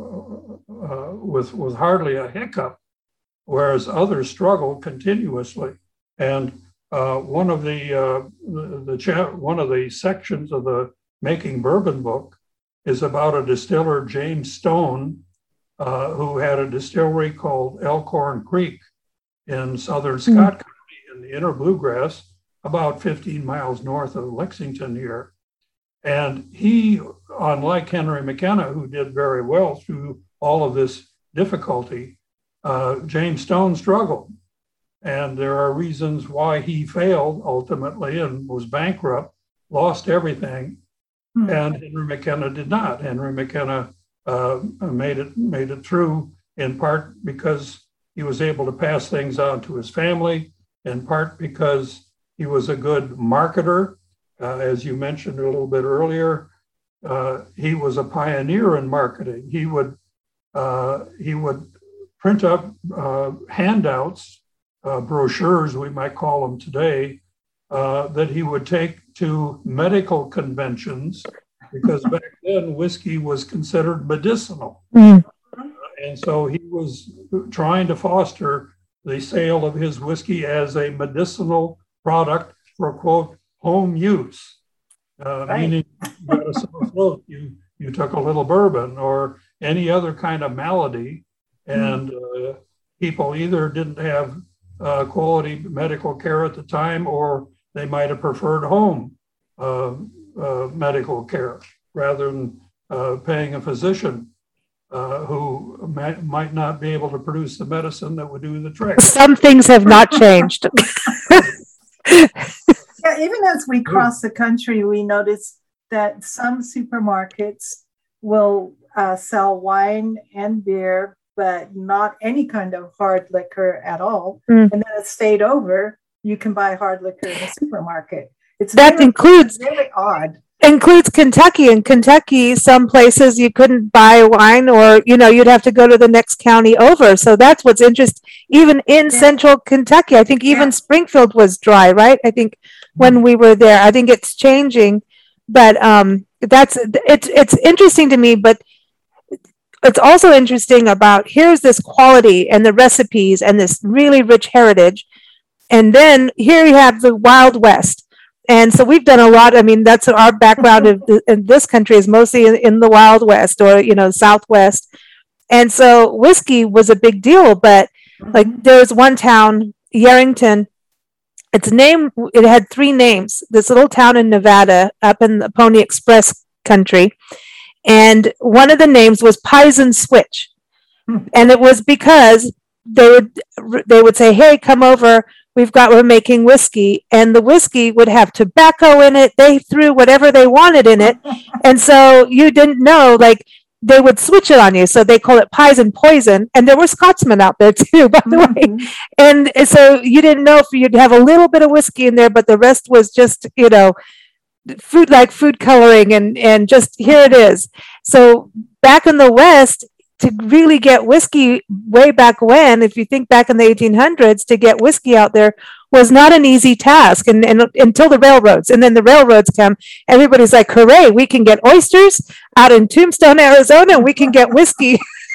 uh, with, with hardly a hiccup, whereas others struggle continuously. And uh, one of the, uh, the, the cha- one of the sections of the Making Bourbon book is about a distiller, James Stone, uh, who had a distillery called Elkhorn Creek in southern mm-hmm. Scott County in the inner bluegrass, about fifteen miles north of Lexington here. And he, unlike Henry McKenna, who did very well through all of this difficulty, Uh, James Stone struggled, and there are reasons why he failed ultimately and was bankrupt, lost everything, mm-hmm. and Henry McKenna did not. Henry McKenna uh, made it made it through in part because he was able to pass things on to his family, in part because he was a good marketer. Uh, as you mentioned a little bit earlier, uh, he was a pioneer in marketing. He would uh, he would print up uh, handouts, uh, brochures, we might call them today, uh, that he would take to medical conventions, because back then whiskey was considered medicinal. Mm. Uh, and so he was trying to foster the sale of his whiskey as a medicinal product for, quote, home use. Uh, right. Meaning you got a sore throat, you, you took a little bourbon, or any other kind of malady, and uh, people either didn't have uh, quality medical care at the time, or they might have preferred home uh, uh, medical care rather than uh, paying a physician uh, who might, might not be able to produce the medicine that would do the trick. Some things have not changed. Yeah, even as we cross the country, we notice that some supermarkets will uh, sell wine and beer, but not any kind of hard liquor at all. Mm. And then a state over, you can buy hard liquor in the supermarket. It's that really, includes really odd. Includes Kentucky. In Kentucky, some places you couldn't buy wine, or you know, you'd have to go to the next county over. So that's what's interesting. Even in yeah. central Kentucky, I think even yeah. Springfield was dry, right? I think when we were there, I think it's changing, but um, that's it's it's interesting to me. But it's also interesting about here's this quality and the recipes and this really rich heritage, and then here you have the Wild West. And so we've done a lot. I mean, that's our background in, in this country is mostly in, in the Wild West, or, you know, Southwest. And so whiskey was a big deal. But like there was one town, Yerington, its name, it had three names. This little town in Nevada up in the Pony Express country. And one of the names was Pison Switch. And it was because they would they would say, hey, come over. We've got, we're making whiskey, and the whiskey would have tobacco in it. They threw whatever they wanted in it. And so you didn't know, like they would switch it on you. So they call it Pison Poison. And there were Scotsmen out there too, by the mm-hmm. way. And so you didn't know if you'd have a little bit of whiskey in there, but the rest was just, you know, food, like food coloring, and, and just here it is. So back in the West, to really get whiskey way back when, if you think back in the eighteen hundreds, to get whiskey out there was not an easy task, and, and until the railroads. And then the railroads come, everybody's like, hooray, we can get oysters out in Tombstone, Arizona, we can get whiskey.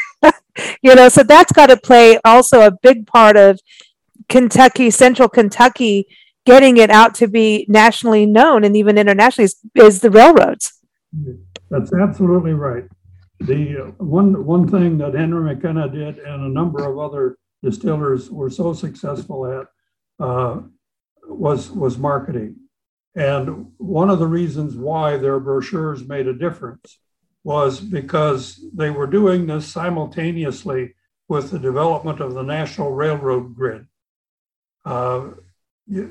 You know, so that's got to play also a big part of Kentucky, central Kentucky, getting it out to be nationally known and even internationally is, is the railroads. That's absolutely right. The uh, one one thing that Henry McKenna did, and a number of other distillers were so successful at, uh, was was marketing. And one of the reasons why their brochures made a difference was because they were doing this simultaneously with the development of the National Railroad grid. Uh, the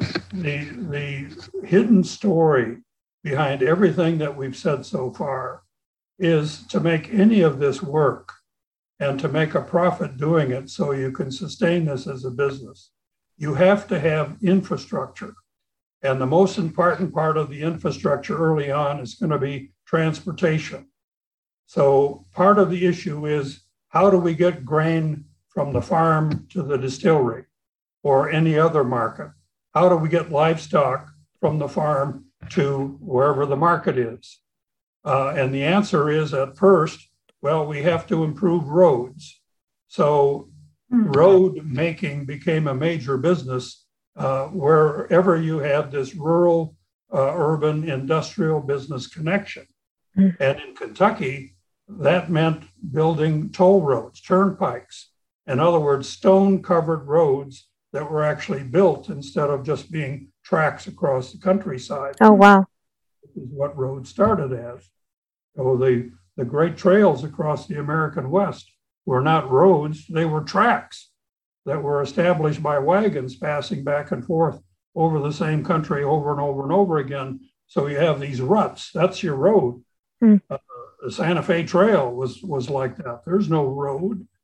the hidden story behind everything that we've said so far is to make any of this work and to make a profit doing it so you can sustain this as a business, you have to have infrastructure. And the most important part of the infrastructure early on is going to be transportation. So part of the issue is, how do we get grain from the farm to the distillery or any other market? How do we get livestock from the farm to wherever the market is? Uh, and the answer is, at first, well, we have to improve roads. So mm-hmm. road making became a major business uh, wherever you had this rural, uh, urban, industrial business connection. Mm-hmm. And in Kentucky, that meant building toll roads, turnpikes. In other words, stone-covered roads that were actually built instead of just being tracks across the countryside. Oh, wow. This is what roads started as. So the, the great trails across the American West were not roads, they were tracks that were established by wagons passing back and forth over the same country over and over and over again. So you have these ruts, that's your road. Mm. Uh, the Santa Fe Trail was, was like that. There's no road.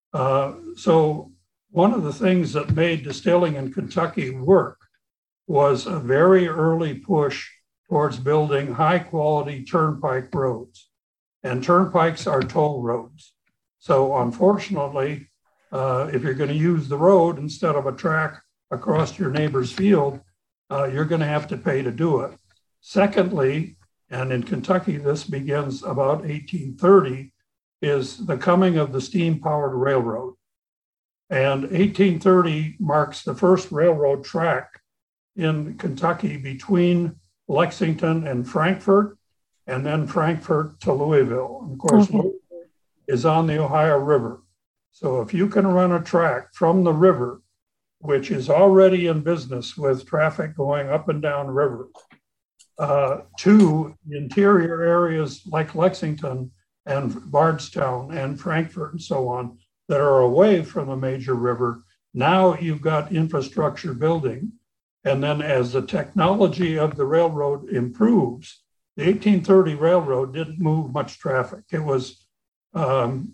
Uh, so one of the things that made distilling in Kentucky work was a very early push towards building high quality turnpike roads. And turnpikes are toll roads. So unfortunately, uh, if you're going to use the road instead of a track across your neighbor's field, uh, you're going to have to pay to do it. Secondly, and in Kentucky, this begins about eighteen thirty, is the coming of the steam-powered railroad. And eighteen thirty marks the first railroad track in Kentucky between Lexington and Frankfort, and then Frankfort to Louisville. And of course, okay. Louisville is on the Ohio River. So if you can run a track from the river, which is already in business with traffic going up and down river, uh, to interior areas like Lexington and Bardstown and Frankfort and so on that are away from a major river, now you've got infrastructure building. And then as the technology of the railroad improves, the eighteen thirty railroad didn't move much traffic. It was um,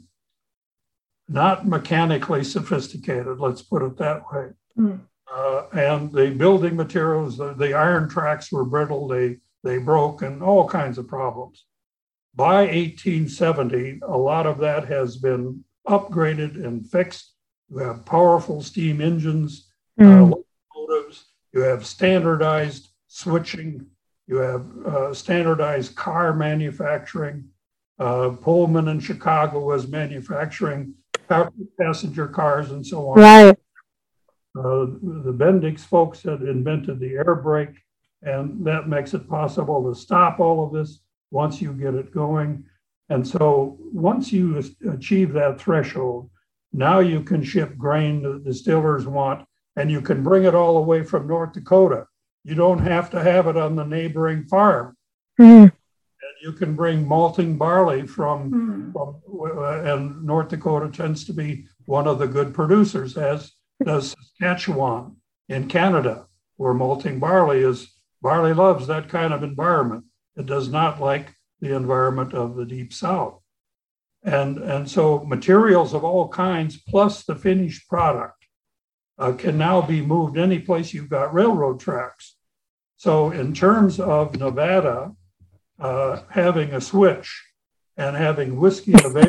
not mechanically sophisticated, let's put it that way. Mm. Uh, and the building materials, the, the iron tracks were brittle, they, they broke, and all kinds of problems. By eighteen seventy, a lot of that has been upgraded and fixed. You have powerful steam engines, mm. uh, locomotives, you have standardized switching, you have uh, standardized car manufacturing. Uh, Pullman in Chicago was manufacturing passenger cars and so on. Right. Uh, the Bendix folks had invented the air brake, and that makes it possible to stop all of this once you get it going. And so once you achieve that threshold, now you can ship grain the distillers want, and you can bring it all the way from North Dakota. You don't have to have it on the neighboring farm. Mm. And you can bring malting barley from, mm. from uh, and North Dakota tends to be one of the good producers, as does Saskatchewan in Canada, where malting barley is, barley loves that kind of environment. It does not like the environment of the Deep South. And, and so materials of all kinds, plus the finished product, uh, can now be moved any place you've got railroad tracks. So in terms of Nevada, uh, having a switch and having whiskey available,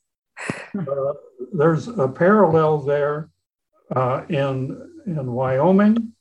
uh, there's a parallel there uh, in, in Wyoming,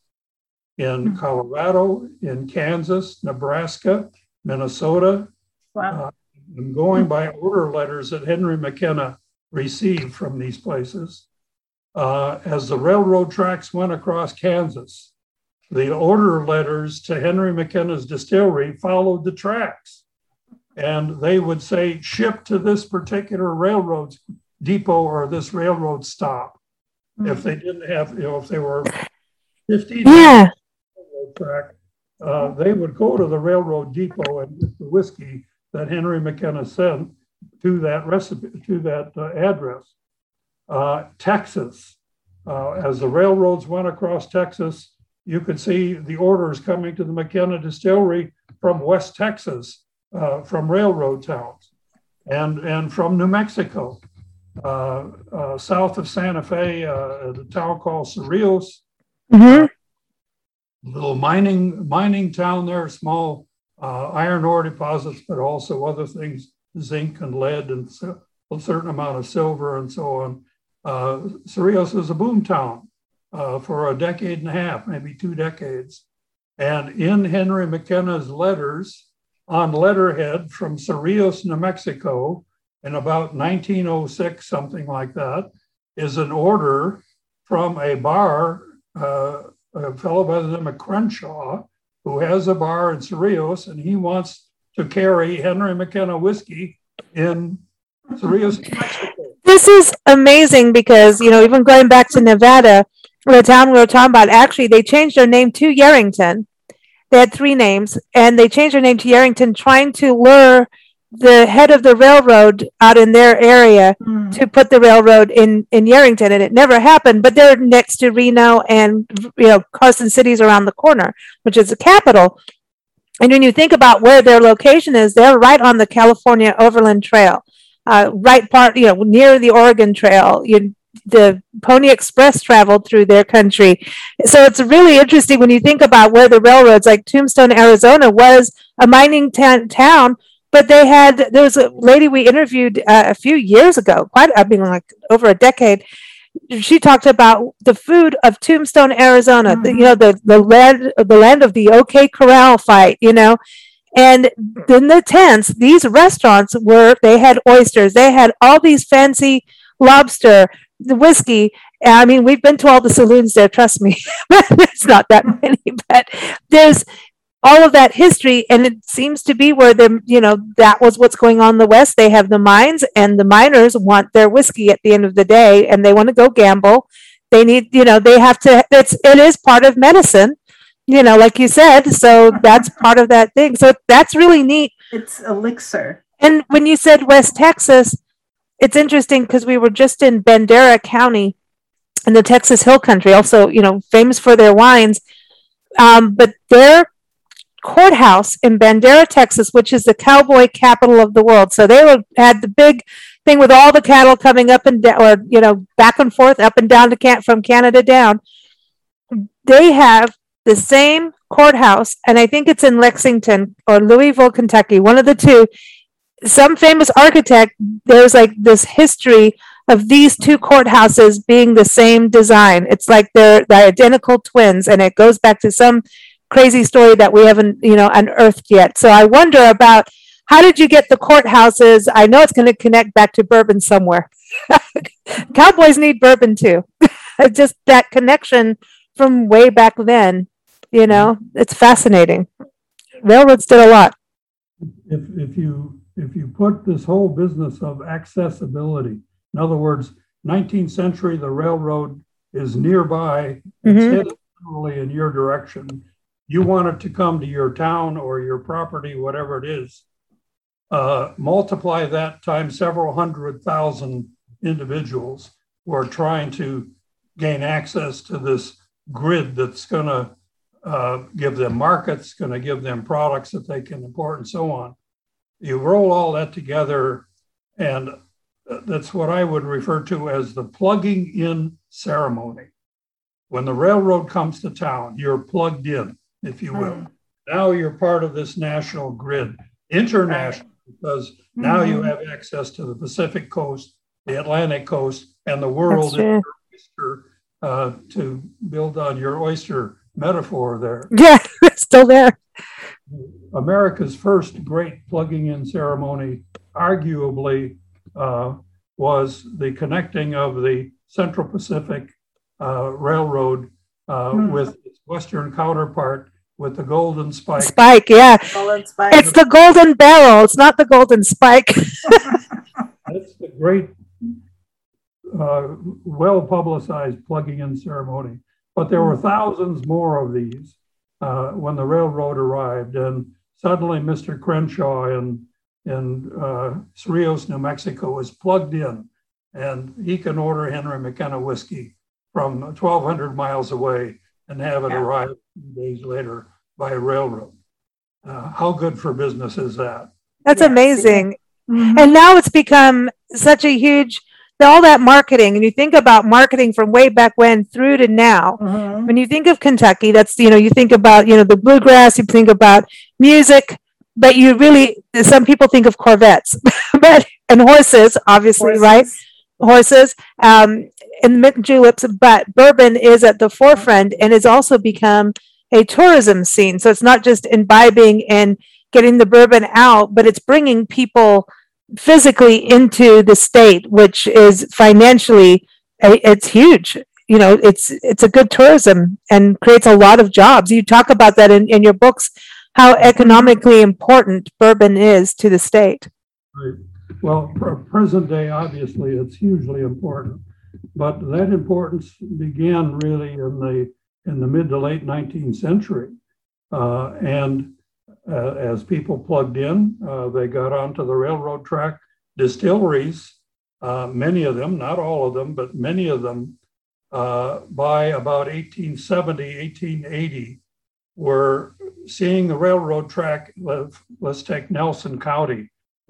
in Colorado, in Kansas, Nebraska, Minnesota. Wow. Uh, I'm going by order letters that Henry McKenna received from these places. Uh, as the railroad tracks went across Kansas, the order letters to Henry McKenna's distillery followed the tracks. And they would say, ship to this particular railroad depot or this railroad stop. Mm-hmm. If they didn't have, you know, if they were fifteen yeah. railroad track, uh, they would go to the railroad depot and get the whiskey that Henry McKenna sent to that recipe, to that uh, address. Uh, Texas, uh, as the railroads went across Texas, you could see the orders coming to the McKenna distillery from West Texas, uh, from railroad towns, and, and from New Mexico, uh, uh, south of Santa Fe, uh, a town called Cerrillos, mm-hmm. uh, little mining mining town there, small uh, iron ore deposits, but also other things, zinc and lead and a certain amount of silver and so on. Uh, Cerrillos was a boom town uh, for a decade and a half, maybe two decades. And in Henry McKenna's letters, on letterhead from Cerrillos, New Mexico, in about nineteen oh six, something like that, is an order from a bar, uh, a fellow by the name of Crenshaw, who has a bar in Cerrillos, and he wants to carry Henry McKenna whiskey in Cerrillos, New Mexico. This is amazing because, you know, even going back to Nevada, the town we were talking about, actually, they changed their name to Yerington. They had three names, and they changed their name to Yerington, trying to lure the head of the railroad out in their area mm. to put the railroad in, in Yerington, and it never happened. But they're next to Reno and, you know, Carson City's around the corner, which is the capital. And when you think about where their location is, they're right on the California Overland Trail. uh, right part, you know, near the Oregon Trail. You, the Pony Express traveled through their country. So it's really interesting when you think about where the railroads, like Tombstone, Arizona, was a mining t- town, but they had, there was a lady we interviewed uh, a few years ago, quite, I mean, like over a decade. She talked about the food of Tombstone, Arizona, mm-hmm. the, you know, the, the land, the land of the OK Corral fight, you know, and in the tents, these restaurants were, they had oysters, they had all these fancy lobster, the whiskey. I mean, we've been to all the saloons there, trust me. It's not that many, but there's all of that history, and it seems to be where the, you know, that was what's going on in the West. They have the mines, and the miners want their whiskey at the end of the day, and they want to go gamble. They need, you know, they have to, it's, it is part of medicine, you know, like you said, so that's part of that thing. So that's really neat. It's elixir. And when you said West Texas, it's interesting because we were just in Bandera County in the Texas Hill Country, also, you know, famous for their wines. Um, but their courthouse in Bandera, Texas, which is the cowboy capital of the world. So they were, had the big thing with all the cattle coming up and down, or, you know, back and forth, up and down to can- from Canada down. They have the same courthouse, and I think it's in Lexington or Louisville, Kentucky, one of the two. Some famous architect, there's like this history of these two courthouses being the same design. It's like they're the identical twins, and it goes back to some crazy story that we haven't, you know, unearthed yet. So I wonder about, how did you get the courthouses? I know it's going to connect back to bourbon somewhere. Cowboys need bourbon too. Just that connection from way back then, you know, it's fascinating. Railroads did a lot. If if you if you put this whole business of accessibility, in other words, nineteenth century, the railroad is nearby, it's mm-hmm. headed literally in your direction. You want it to come to your town or your property, whatever it is. Uh, multiply that times several hundred thousand individuals who are trying to gain access to this grid that's going to uh, give them markets, going to give them products that they can import and so on. You roll all that together, and that's what I would refer to as the plugging in ceremony. When the railroad comes to town, you're plugged in, if you will. Mm. Now you're part of this national grid, international, because mm-hmm. now you have access to the Pacific coast, the Atlantic coast, and the world in oyster, uh, to build on your oyster metaphor there. Yeah, it's still there. America's first great plugging in ceremony, arguably, uh, was the connecting of the Central Pacific uh, Railroad uh, hmm. with its western counterpart, with the Golden Spike. Spike, yeah. Golden Spike. It's the Golden Barrel. It's not the Golden Spike. That's the great, uh, well-publicized plugging in ceremony. But there were thousands more of these uh, when the railroad arrived, and suddenly Mister Crenshaw in in uh, Cerrillos, New Mexico, is plugged in, and he can order Henry McKenna whiskey from twelve hundred miles away and have it yeah. arrive a few days later by railroad. Uh, how good for business is that? That's yes. amazing. Mm-hmm. And now it's become such a huge, all that marketing, and you think about marketing from way back when through to now. Mm-hmm. When you think of Kentucky, that's, you know, you think about, you know, the bluegrass, you think about music, but you really, some people think of Corvettes, but, and horses, obviously, horses. right? Horses, um, and mint juleps, but bourbon is at the forefront and has also become a tourism scene. So it's not just imbibing and getting the bourbon out, but it's bringing people physically into the state, which is financially, it's huge. You know, it's it's a good tourism and creates a lot of jobs. You talk about that in, in your books, how economically important bourbon is to the state. Right. Well, for present day, obviously, it's hugely important, but that importance began really in the in the mid to late nineteenth century, uh, and uh, as people plugged in, uh, they got onto the railroad track. Distilleries, uh, many of them, not all of them, but many of them, uh, by about eighteen seventy, eighteen eighty, were seeing the railroad track. Let's take Nelson County,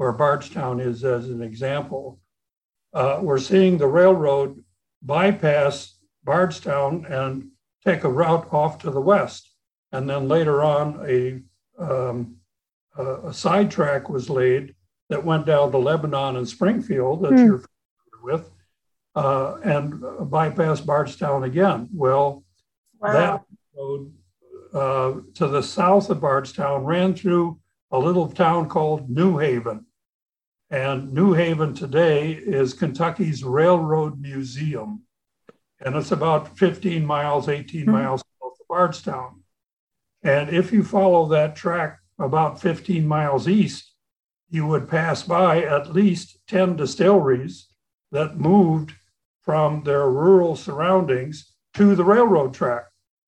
where Bardstown is as an example, uh, we're seeing the railroad bypass Bardstown and take a route off to the west. And then later on, a, um, a, a side track was laid that went down to Lebanon and Springfield, that mm. you're familiar with, uh, and bypassed Bardstown again. Well, wow. that road uh, to the south of Bardstown ran through a little town called New Haven. And New Haven today is Kentucky's Railroad Museum. And it's about fifteen miles, eighteen mm-hmm. miles south of Bardstown. And if you follow that track about fifteen miles east, you would pass by at least ten distilleries that moved from their rural surroundings to the railroad track.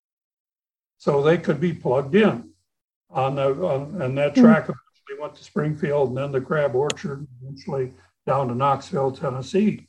So they could be plugged in on the on, and that track eventually went to Springfield and then the Crab Orchard, eventually down to Knoxville, Tennessee.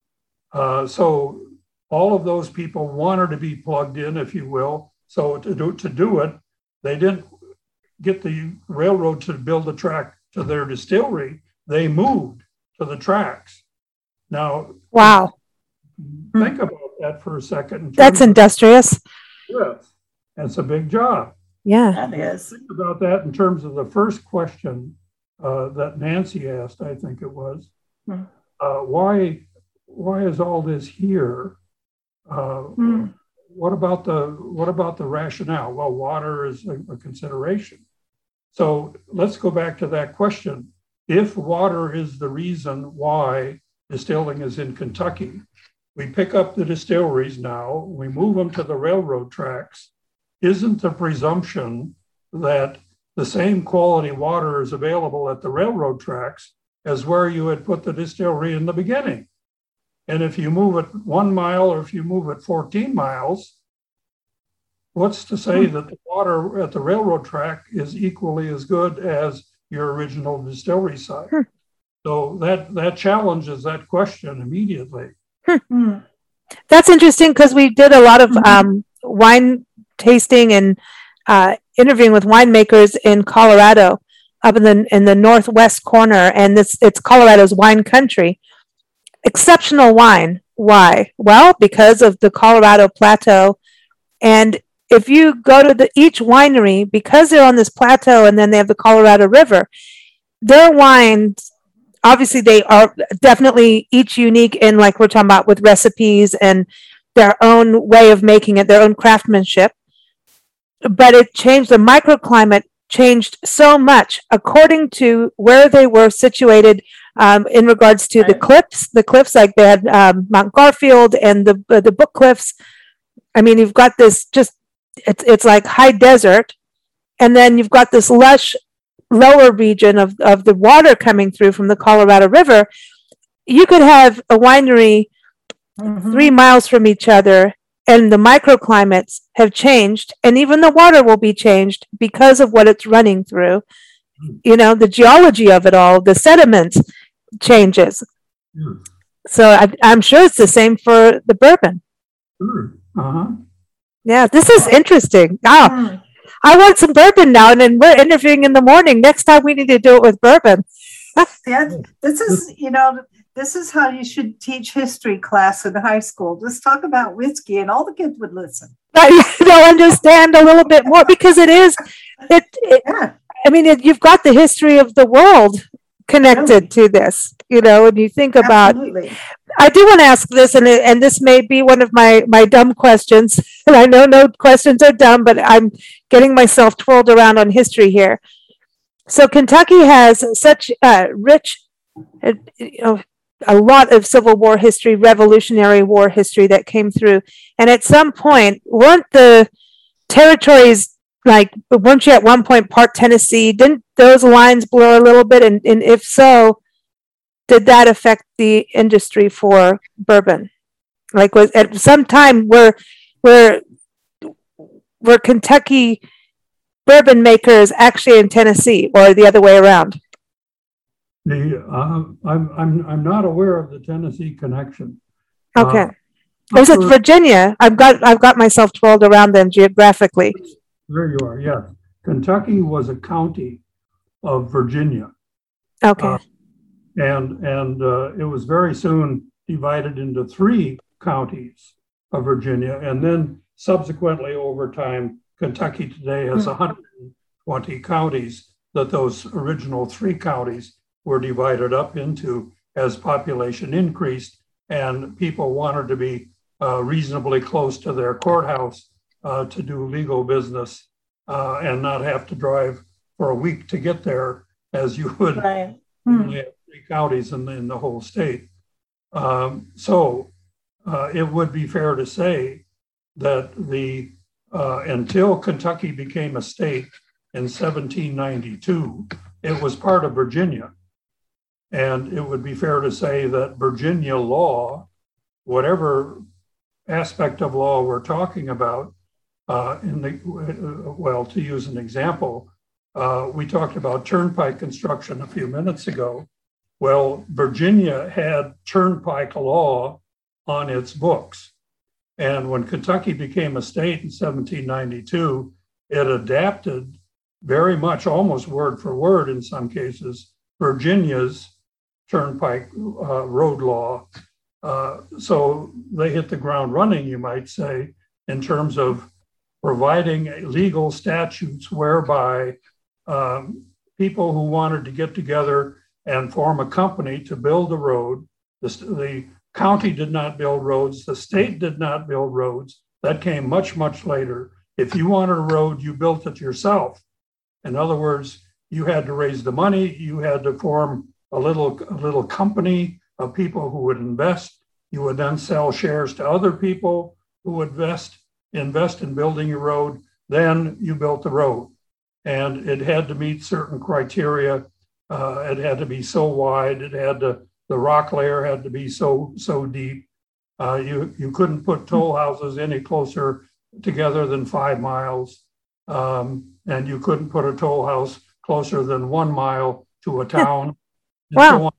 Uh, so all of those people wanted to be plugged in, if you will. So to do, to do it, they didn't get the railroad to build a track to their distillery. They moved to the tracks. Now, wow. Think about that for a second. That's industrious. Yes, that's a big job. Yeah, that is. Think about that in terms of the first question uh, that Nancy asked, I think it was. Hmm. Uh, why, why is all this here? Uh, hmm. What about the what about the rationale? Well, water is a, a consideration. So let's go back to that question. If water is the reason why distilling is in Kentucky, we pick up the distilleries now, we move them to the railroad tracks. Isn't the presumption that the same quality water is available at the railroad tracks as where you had put the distillery in the beginning? And if you move it one mile or if you move it fourteen miles, what's to say that the water at the railroad track is equally as good as your original distillery site? Hmm. So that, that challenges that question immediately. Hmm. That's interesting because we did a lot of um, wine tasting and uh, interviewing with winemakers in Colorado, up in the in the northwest corner, and this it's Colorado's wine country. Exceptional wine. Why? Well, because of the Colorado Plateau. And if you go to the each winery, because they're on this plateau and then they have the Colorado River, their wines, obviously they are definitely each unique in, like we're talking about, with recipes and their own way of making it, their own craftsmanship. But it changed, the microclimate changed so much according to where they were situated. Um, in regards to the cliffs, the cliffs like they had um, Mount Garfield and the uh, the Book Cliffs. I mean, you've got this just, it's it's like high desert. And then you've got this lush lower region of, of the water coming through from the Colorado River. You could have a winery mm-hmm. three miles from each other and the microclimates have changed. And even the water will be changed because of what it's running through. You know, the geology of it all, the sediments changes. Yeah. So I, I'm sure it's the same for the bourbon. Sure. Uh-huh. Yeah, this is interesting. Wow. Mm. I want some bourbon now, and then we're interviewing in the morning. Next time we need to do it with bourbon. Yeah, this is, you know, this is how you should teach history class in high school. Just talk about whiskey and all the kids would listen. They'll understand a little bit more because it is, it, it yeah. I mean, it, you've got the history of the world connected really? to this, you know, and you think about, Absolutely. I do want to ask this, and and this may be one of my, my dumb questions, and I know no questions are dumb, but I'm getting myself twirled around on history here. So Kentucky has such uh, rich, uh, you know, a lot of Civil War history, Revolutionary War history that came through. And at some point, weren't the territories like, weren't you at one point part Tennessee? Didn't those lines blur a little bit? And, and if so, did that affect the industry for bourbon? Like, was at some time where where were Kentucky bourbon makers actually in Tennessee, or the other way around? The uh, I'm I'm I'm not aware of the Tennessee connection. Okay, uh, was upper, it Virginia? I've got I've got myself twirled around them geographically. There you are. Yes, Kentucky was a county of Virginia, Okay. Uh, and and uh, it was very soon divided into three counties of Virginia. And then subsequently, over time, Kentucky today has mm-hmm. one hundred twenty counties that those original three counties were divided up into as population increased and people wanted to be uh, reasonably close to their courthouse uh, to do legal business uh, and not have to drive for a week to get there as you would right. only have three counties in the, in the whole state. Um, so uh, it would be fair to say that the uh, until Kentucky became a state in seventeen ninety-two, it was part of Virginia. And it would be fair to say that Virginia law, whatever aspect of law we're talking about, uh, in the well, to use an example, uh, we talked about turnpike construction a few minutes ago. Well, Virginia had turnpike law on its books. And when Kentucky became a state in seventeen ninety-two, it adapted very much, almost word for word in some cases, Virginia's turnpike uh, road law. Uh, so they hit the ground running, you might say, in terms of providing legal statutes whereby um, people who wanted to get together and form a company to build a road, the, the county did not build roads, the state did not build roads. That came much, much later. If you wanted a road, you built it yourself. In other words, you had to raise the money, you had to form a little, a little company of people who would invest. You would then sell shares to other people who would invest, invest in building your road. Then you built the road. And it had to meet certain criteria. Uh, it had to be so wide. It had to, the rock layer had to be so, so deep. Uh, you, you couldn't put toll houses any closer together than five miles. Um, and you couldn't put a toll house closer than one mile to a town. Wow.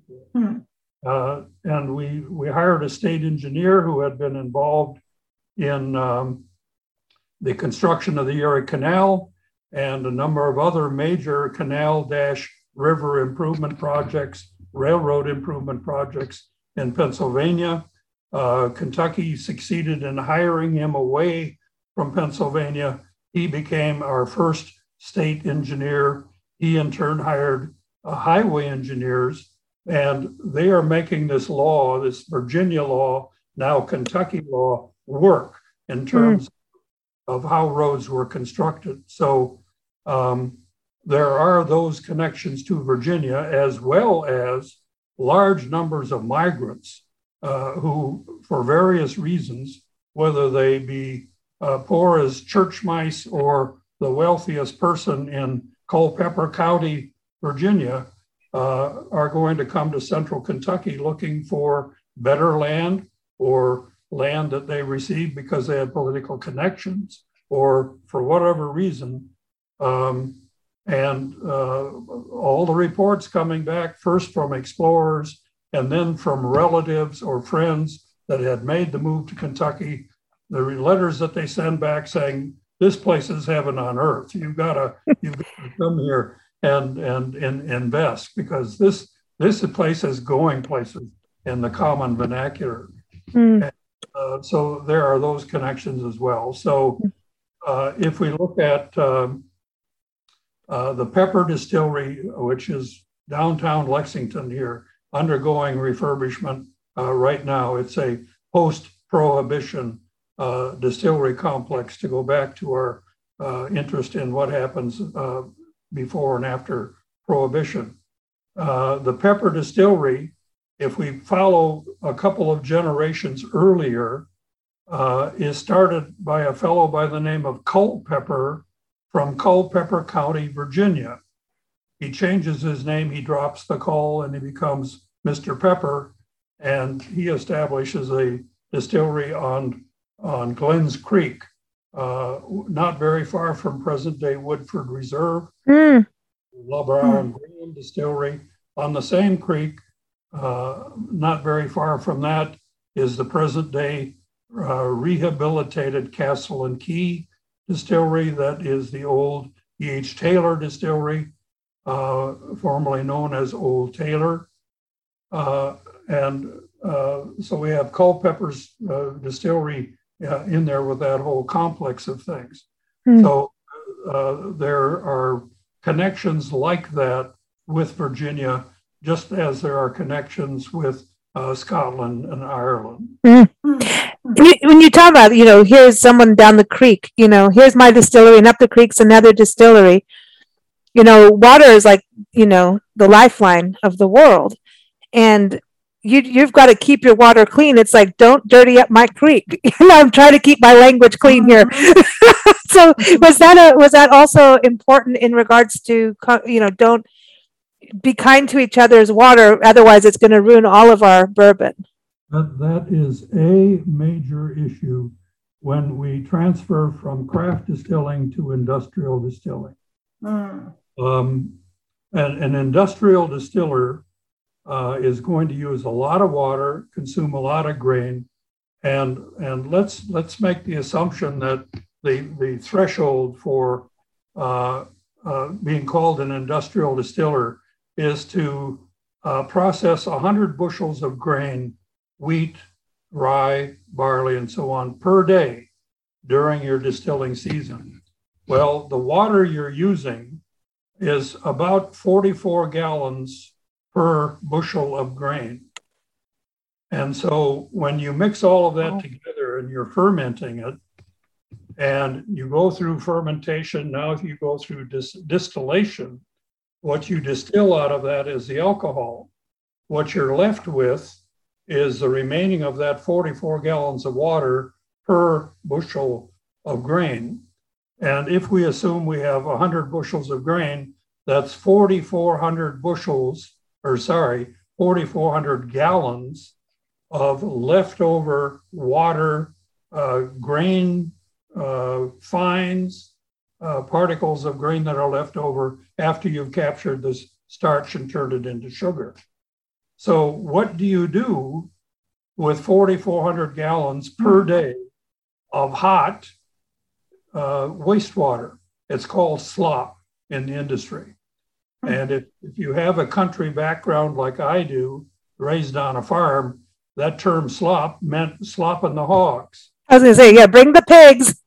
So uh, and we, we hired a state engineer who had been involved in um, the construction of the Erie Canal and a number of other major canal dash river improvement projects, railroad improvement projects in Pennsylvania. Uh, Kentucky succeeded in hiring him away from Pennsylvania. He became our first state engineer. He in turn hired uh, highway engineers, and they are making this law, this Virginia law, now Kentucky law, work in terms mm. of how roads were constructed. So um, there are those connections to Virginia, as well as large numbers of migrants uh, who, for various reasons, whether they be uh, poor as church mice or the wealthiest person in Culpeper County, Virginia, uh, are going to come to central Kentucky looking for better land or land that they received because they had political connections or for whatever reason. Um, and uh, all the reports coming back first from explorers and then from relatives or friends that had made the move to Kentucky, the letters that they send back saying, this place is heaven on earth. You've got to, you've got to come here and, and, and invest because this, this place is going places in the common vernacular. Mm. And, uh, so there are those connections as well. So uh, if we look at um, uh, the Pepper Distillery, which is downtown Lexington here, undergoing refurbishment uh, right now, it's a post-prohibition uh, distillery complex, to go back to our uh, interest in what happens uh, before and after Prohibition. Uh, the Pepper Distillery, if we follow a couple of generations earlier, uh, is started by a fellow by the name of Culpeper from Culpeper County, Virginia. He changes his name, he drops the Cul, and he becomes Mister Pepper, and he establishes a distillery on, on Glens Creek, uh, not very far from present-day Woodford Reserve, mm. LaBrown mm. Graham Distillery. On the same creek, uh, not very far from that, is the present-day uh, rehabilitated Castle and Key Distillery. That is the old E H Taylor Distillery. uh, formerly known as Old Taylor. Uh, and uh, so we have Culpeper's uh, distillery uh, in there with that whole complex of things. Mm. So uh, there are connections like that with Virginia, just as there are connections with uh, Scotland and Ireland. Mm. When you talk about, you know, here's someone down the creek, you know, here's my distillery, and up the creek's another distillery. You know, water is like, you know, the lifeline of the world. And you, you've got to keep your water clean. It's like, don't dirty up my creek. I'm trying to keep my language clean here. So was that a, was that also important in regards to, you know, don't be kind to each other's water, otherwise it's going to ruin all of our bourbon? That, that is a major issue when we transfer from craft distilling to industrial distilling. Mm. Um, and an industrial distiller uh, is going to use a lot of water, consume a lot of grain, and and let's let's make the assumption that the the threshold for uh, uh, being called an industrial distiller is to uh, process one hundred bushels of grain, wheat, rye, barley, and so on per day during your distilling season. Well, the water you're using is about forty-four gallons per bushel of grain. And so when you mix all of that together and you're fermenting it, and you go through fermentation, now if you go through dis- distillation, what you distill out of that is the alcohol. What you're left with is the remaining of that forty-four gallons of water per bushel of grain. And if we assume we have one hundred bushels of grain, that's forty-four hundred bushels, or sorry, forty-four hundred gallons of leftover water, uh, grain, uh, fines, uh, particles of grain that are left over after you've captured the starch and turned it into sugar. So what do you do with forty-four hundred gallons per day of hot uh, wastewater? It's called slop in the industry. And if, if you have a country background like I do, raised on a farm, that term slop meant slopping the hogs. I was going to say, yeah, bring the pigs.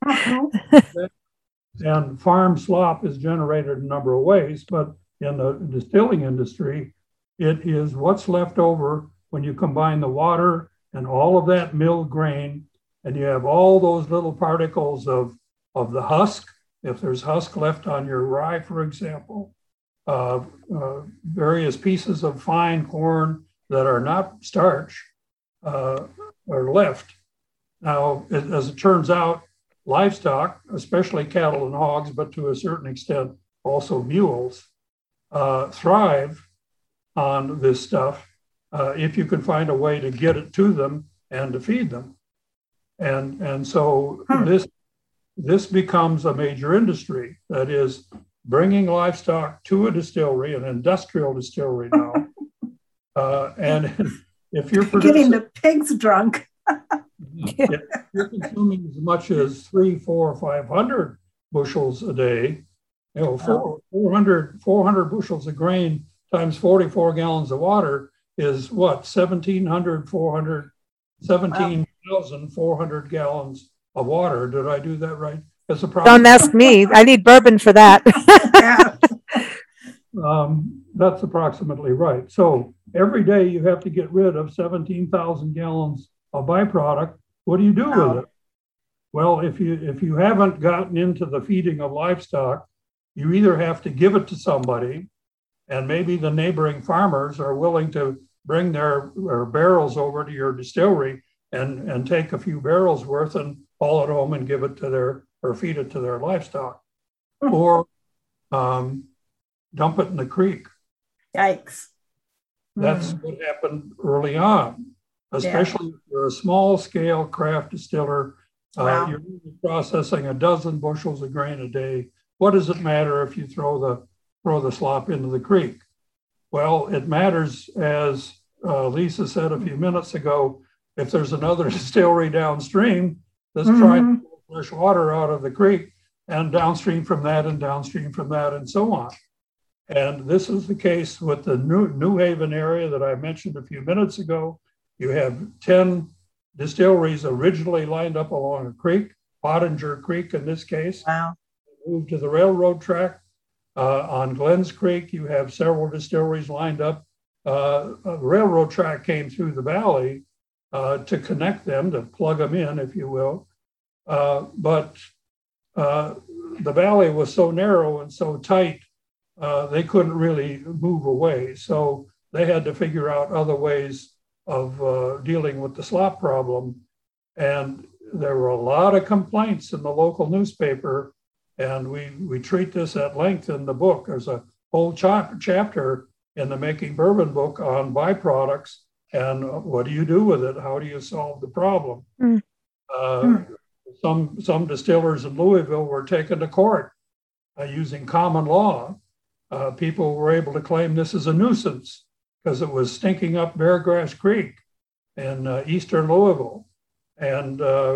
And farm slop is generated a number of ways, but in the distilling industry, it is what's left over when you combine the water and all of that milled grain, and you have all those little particles of, of the husk, if there's husk left on your rye, for example, uh, uh, various pieces of fine corn that are not starch uh, are left. Now, as it turns out, livestock, especially cattle and hogs, but to a certain extent also mules, uh, thrive on this stuff uh, if you can find a way to get it to them and to feed them. And, and so hmm. this, this becomes a major industry, that is bringing livestock to a distillery, an industrial distillery now. uh, and if you're producing, getting the pigs drunk. If you're consuming as much as three, four, five hundred bushels a day, you know, four, four hundred, four hundred bushels of grain times forty-four gallons of water is what, seventeen hundred, four hundred, seventeen thousand four hundred gallons of water. Did I do that right? That's a problem. Don't ask me. I need bourbon for that. um, that's approximately right. So every day you have to get rid of seventeen thousand gallons of byproduct. What do you do wow. with it? Well, if you if you haven't gotten into the feeding of livestock, you either have to give it to somebody, and maybe the neighboring farmers are willing to bring their, their barrels over to your distillery and, and take a few barrels worth and haul it home and give it to their, or feed it to their livestock, or um, dump it in the creek. Yikes. That's mm. what happened early on, especially yeah. if you're a small scale craft distiller. Uh, wow. You're processing a dozen bushels of grain a day. What does it matter if you throw the throw the slop into the creek? Well, it matters, as uh, Lisa said a few minutes ago, if there's another distillery downstream that's mm-hmm. trying to pull fresh water out of the creek, and downstream from that and downstream from that and so on. And this is the case with the New, New Haven area that I mentioned a few minutes ago. You have ten distilleries originally lined up along a creek, Pottinger Creek in this case. Wow. Moved to the railroad track. Uh, on Glens Creek, you have several distilleries lined up. Uh, a railroad track came through the valley uh, to connect them, to plug them in, if you will. Uh, but uh, the valley was so narrow and so tight, uh, they couldn't really move away. So they had to figure out other ways of uh, dealing with the slop problem. And there were a lot of complaints in the local newspaper. And we, we treat this at length in the book. There's a whole chap- chapter in the Making Bourbon book on byproducts and what do you do with it? How do you solve the problem? Mm. Uh, mm. Some, some distillers in Louisville were taken to court uh, using common law. Uh, people were able to claim this is a nuisance because it was stinking up Beargrass Creek in uh, eastern Louisville. And uh,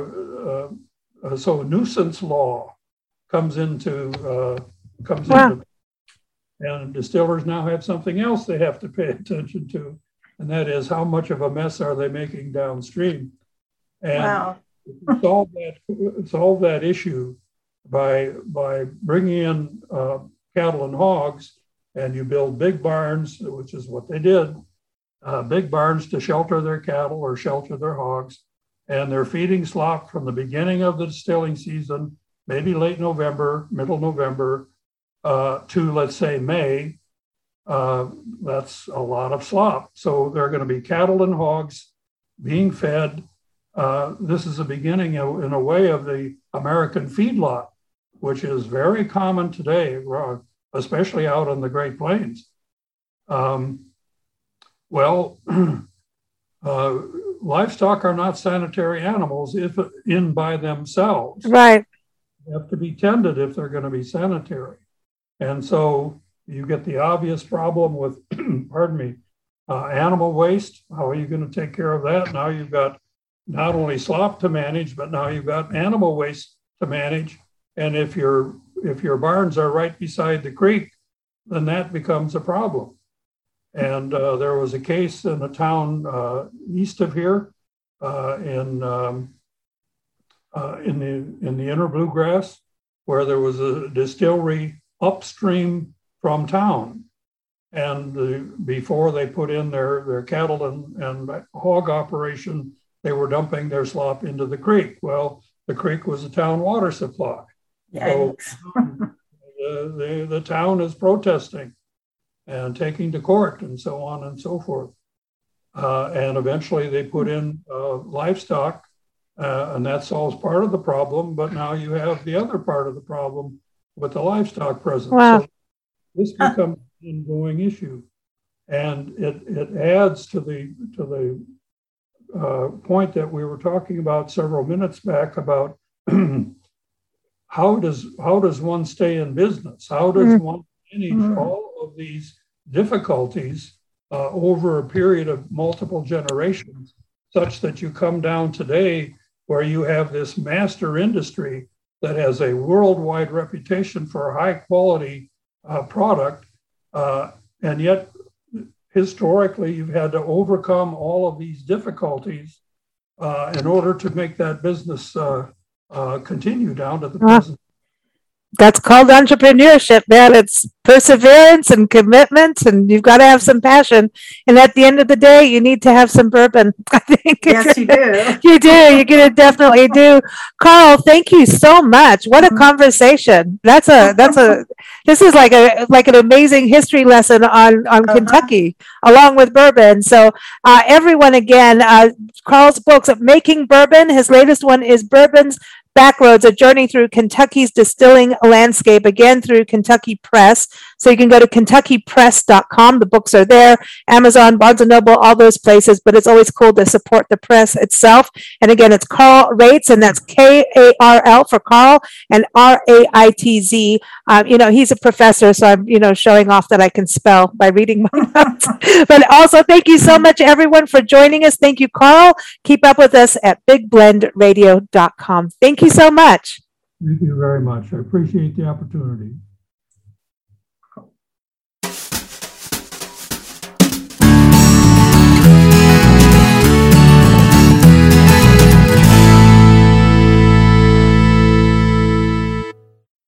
uh, so nuisance law comes into, uh, comes wow. into, and distillers now have something else they have to pay attention to, and that is how much of a mess are they making downstream. And wow. solve that, solve that issue by, by bringing in uh, cattle and hogs, and you build big barns, which is what they did, uh, big barns to shelter their cattle or shelter their hogs, and they're feeding slop from the beginning of the distilling season, maybe late November, middle November, uh, to let's say May. Uh, that's a lot of slop. So there are going to be cattle and hogs being fed. Uh, this is the beginning, of, in a way, of the American feedlot, which is very common today, especially out on the Great Plains. Um, well, uh, livestock are not sanitary animals if in by themselves. Right. They have to be tended if they're going to be sanitary. And so you get the obvious problem with, pardon me, uh, animal waste. How are you going to take care of that? Now you've got not only slop to manage, but now you've got animal waste to manage. And if your if your barns are right beside the creek, then that becomes a problem. And uh, there was a case in a town uh, east of here, uh, in um, uh, in the in the Inner Bluegrass, where there was a distillery upstream from town, and the, before they put in their their cattle and, and hog operation, they were dumping their slop into the creek. Well, the creek was a town water supply. So the, the, the town is protesting and taking to court and so on and so forth. Uh, and eventually they put in uh, livestock, uh, and that solves part of the problem. But now you have the other part of the problem with the livestock presence. Wow. So this becomes an ongoing issue. And it, it adds to the, to the uh, point that we were talking about several minutes back about how does how does one stay in business? How does mm-hmm. one manage mm-hmm. all of these difficulties uh, over a period of multiple generations, such that you come down today where you have this master industry that has a worldwide reputation for a high quality uh, product, uh, and yet historically you've had to overcome all of these difficulties uh, in order to make that business uh, Uh, continue down to the uh, present. That's called entrepreneurship, man. It's perseverance and commitment, and you've got to have some passion. And at the end of the day, you need to have some bourbon. I think yes, you do. You do. You're going to definitely do. Carl, thank you so much. What a mm-hmm. conversation. That's a. That's a. This is like a like an amazing history lesson on on uh-huh. Kentucky, along with bourbon. So uh, everyone, again, uh, Carl's books, Making Bourbon. His latest one is Bourbon's Backroads, a journey through Kentucky's distilling landscape, again through Kentucky Press. So you can go to kentucky press dot com. The books are there, Amazon, Barnes and Noble, all those places. But it's always cool to support the press itself. And again, it's Carl Raitz, and that's K A R L for Carl and R A I T Z. Um, you know, he's a professor, so I'm, you know, showing off that I can spell by reading my notes. But also, thank you so much, everyone, for joining us. Thank you, Carl. Keep up with us at big blend radio dot com. Thank you so much. Thank you very much. I appreciate the opportunity.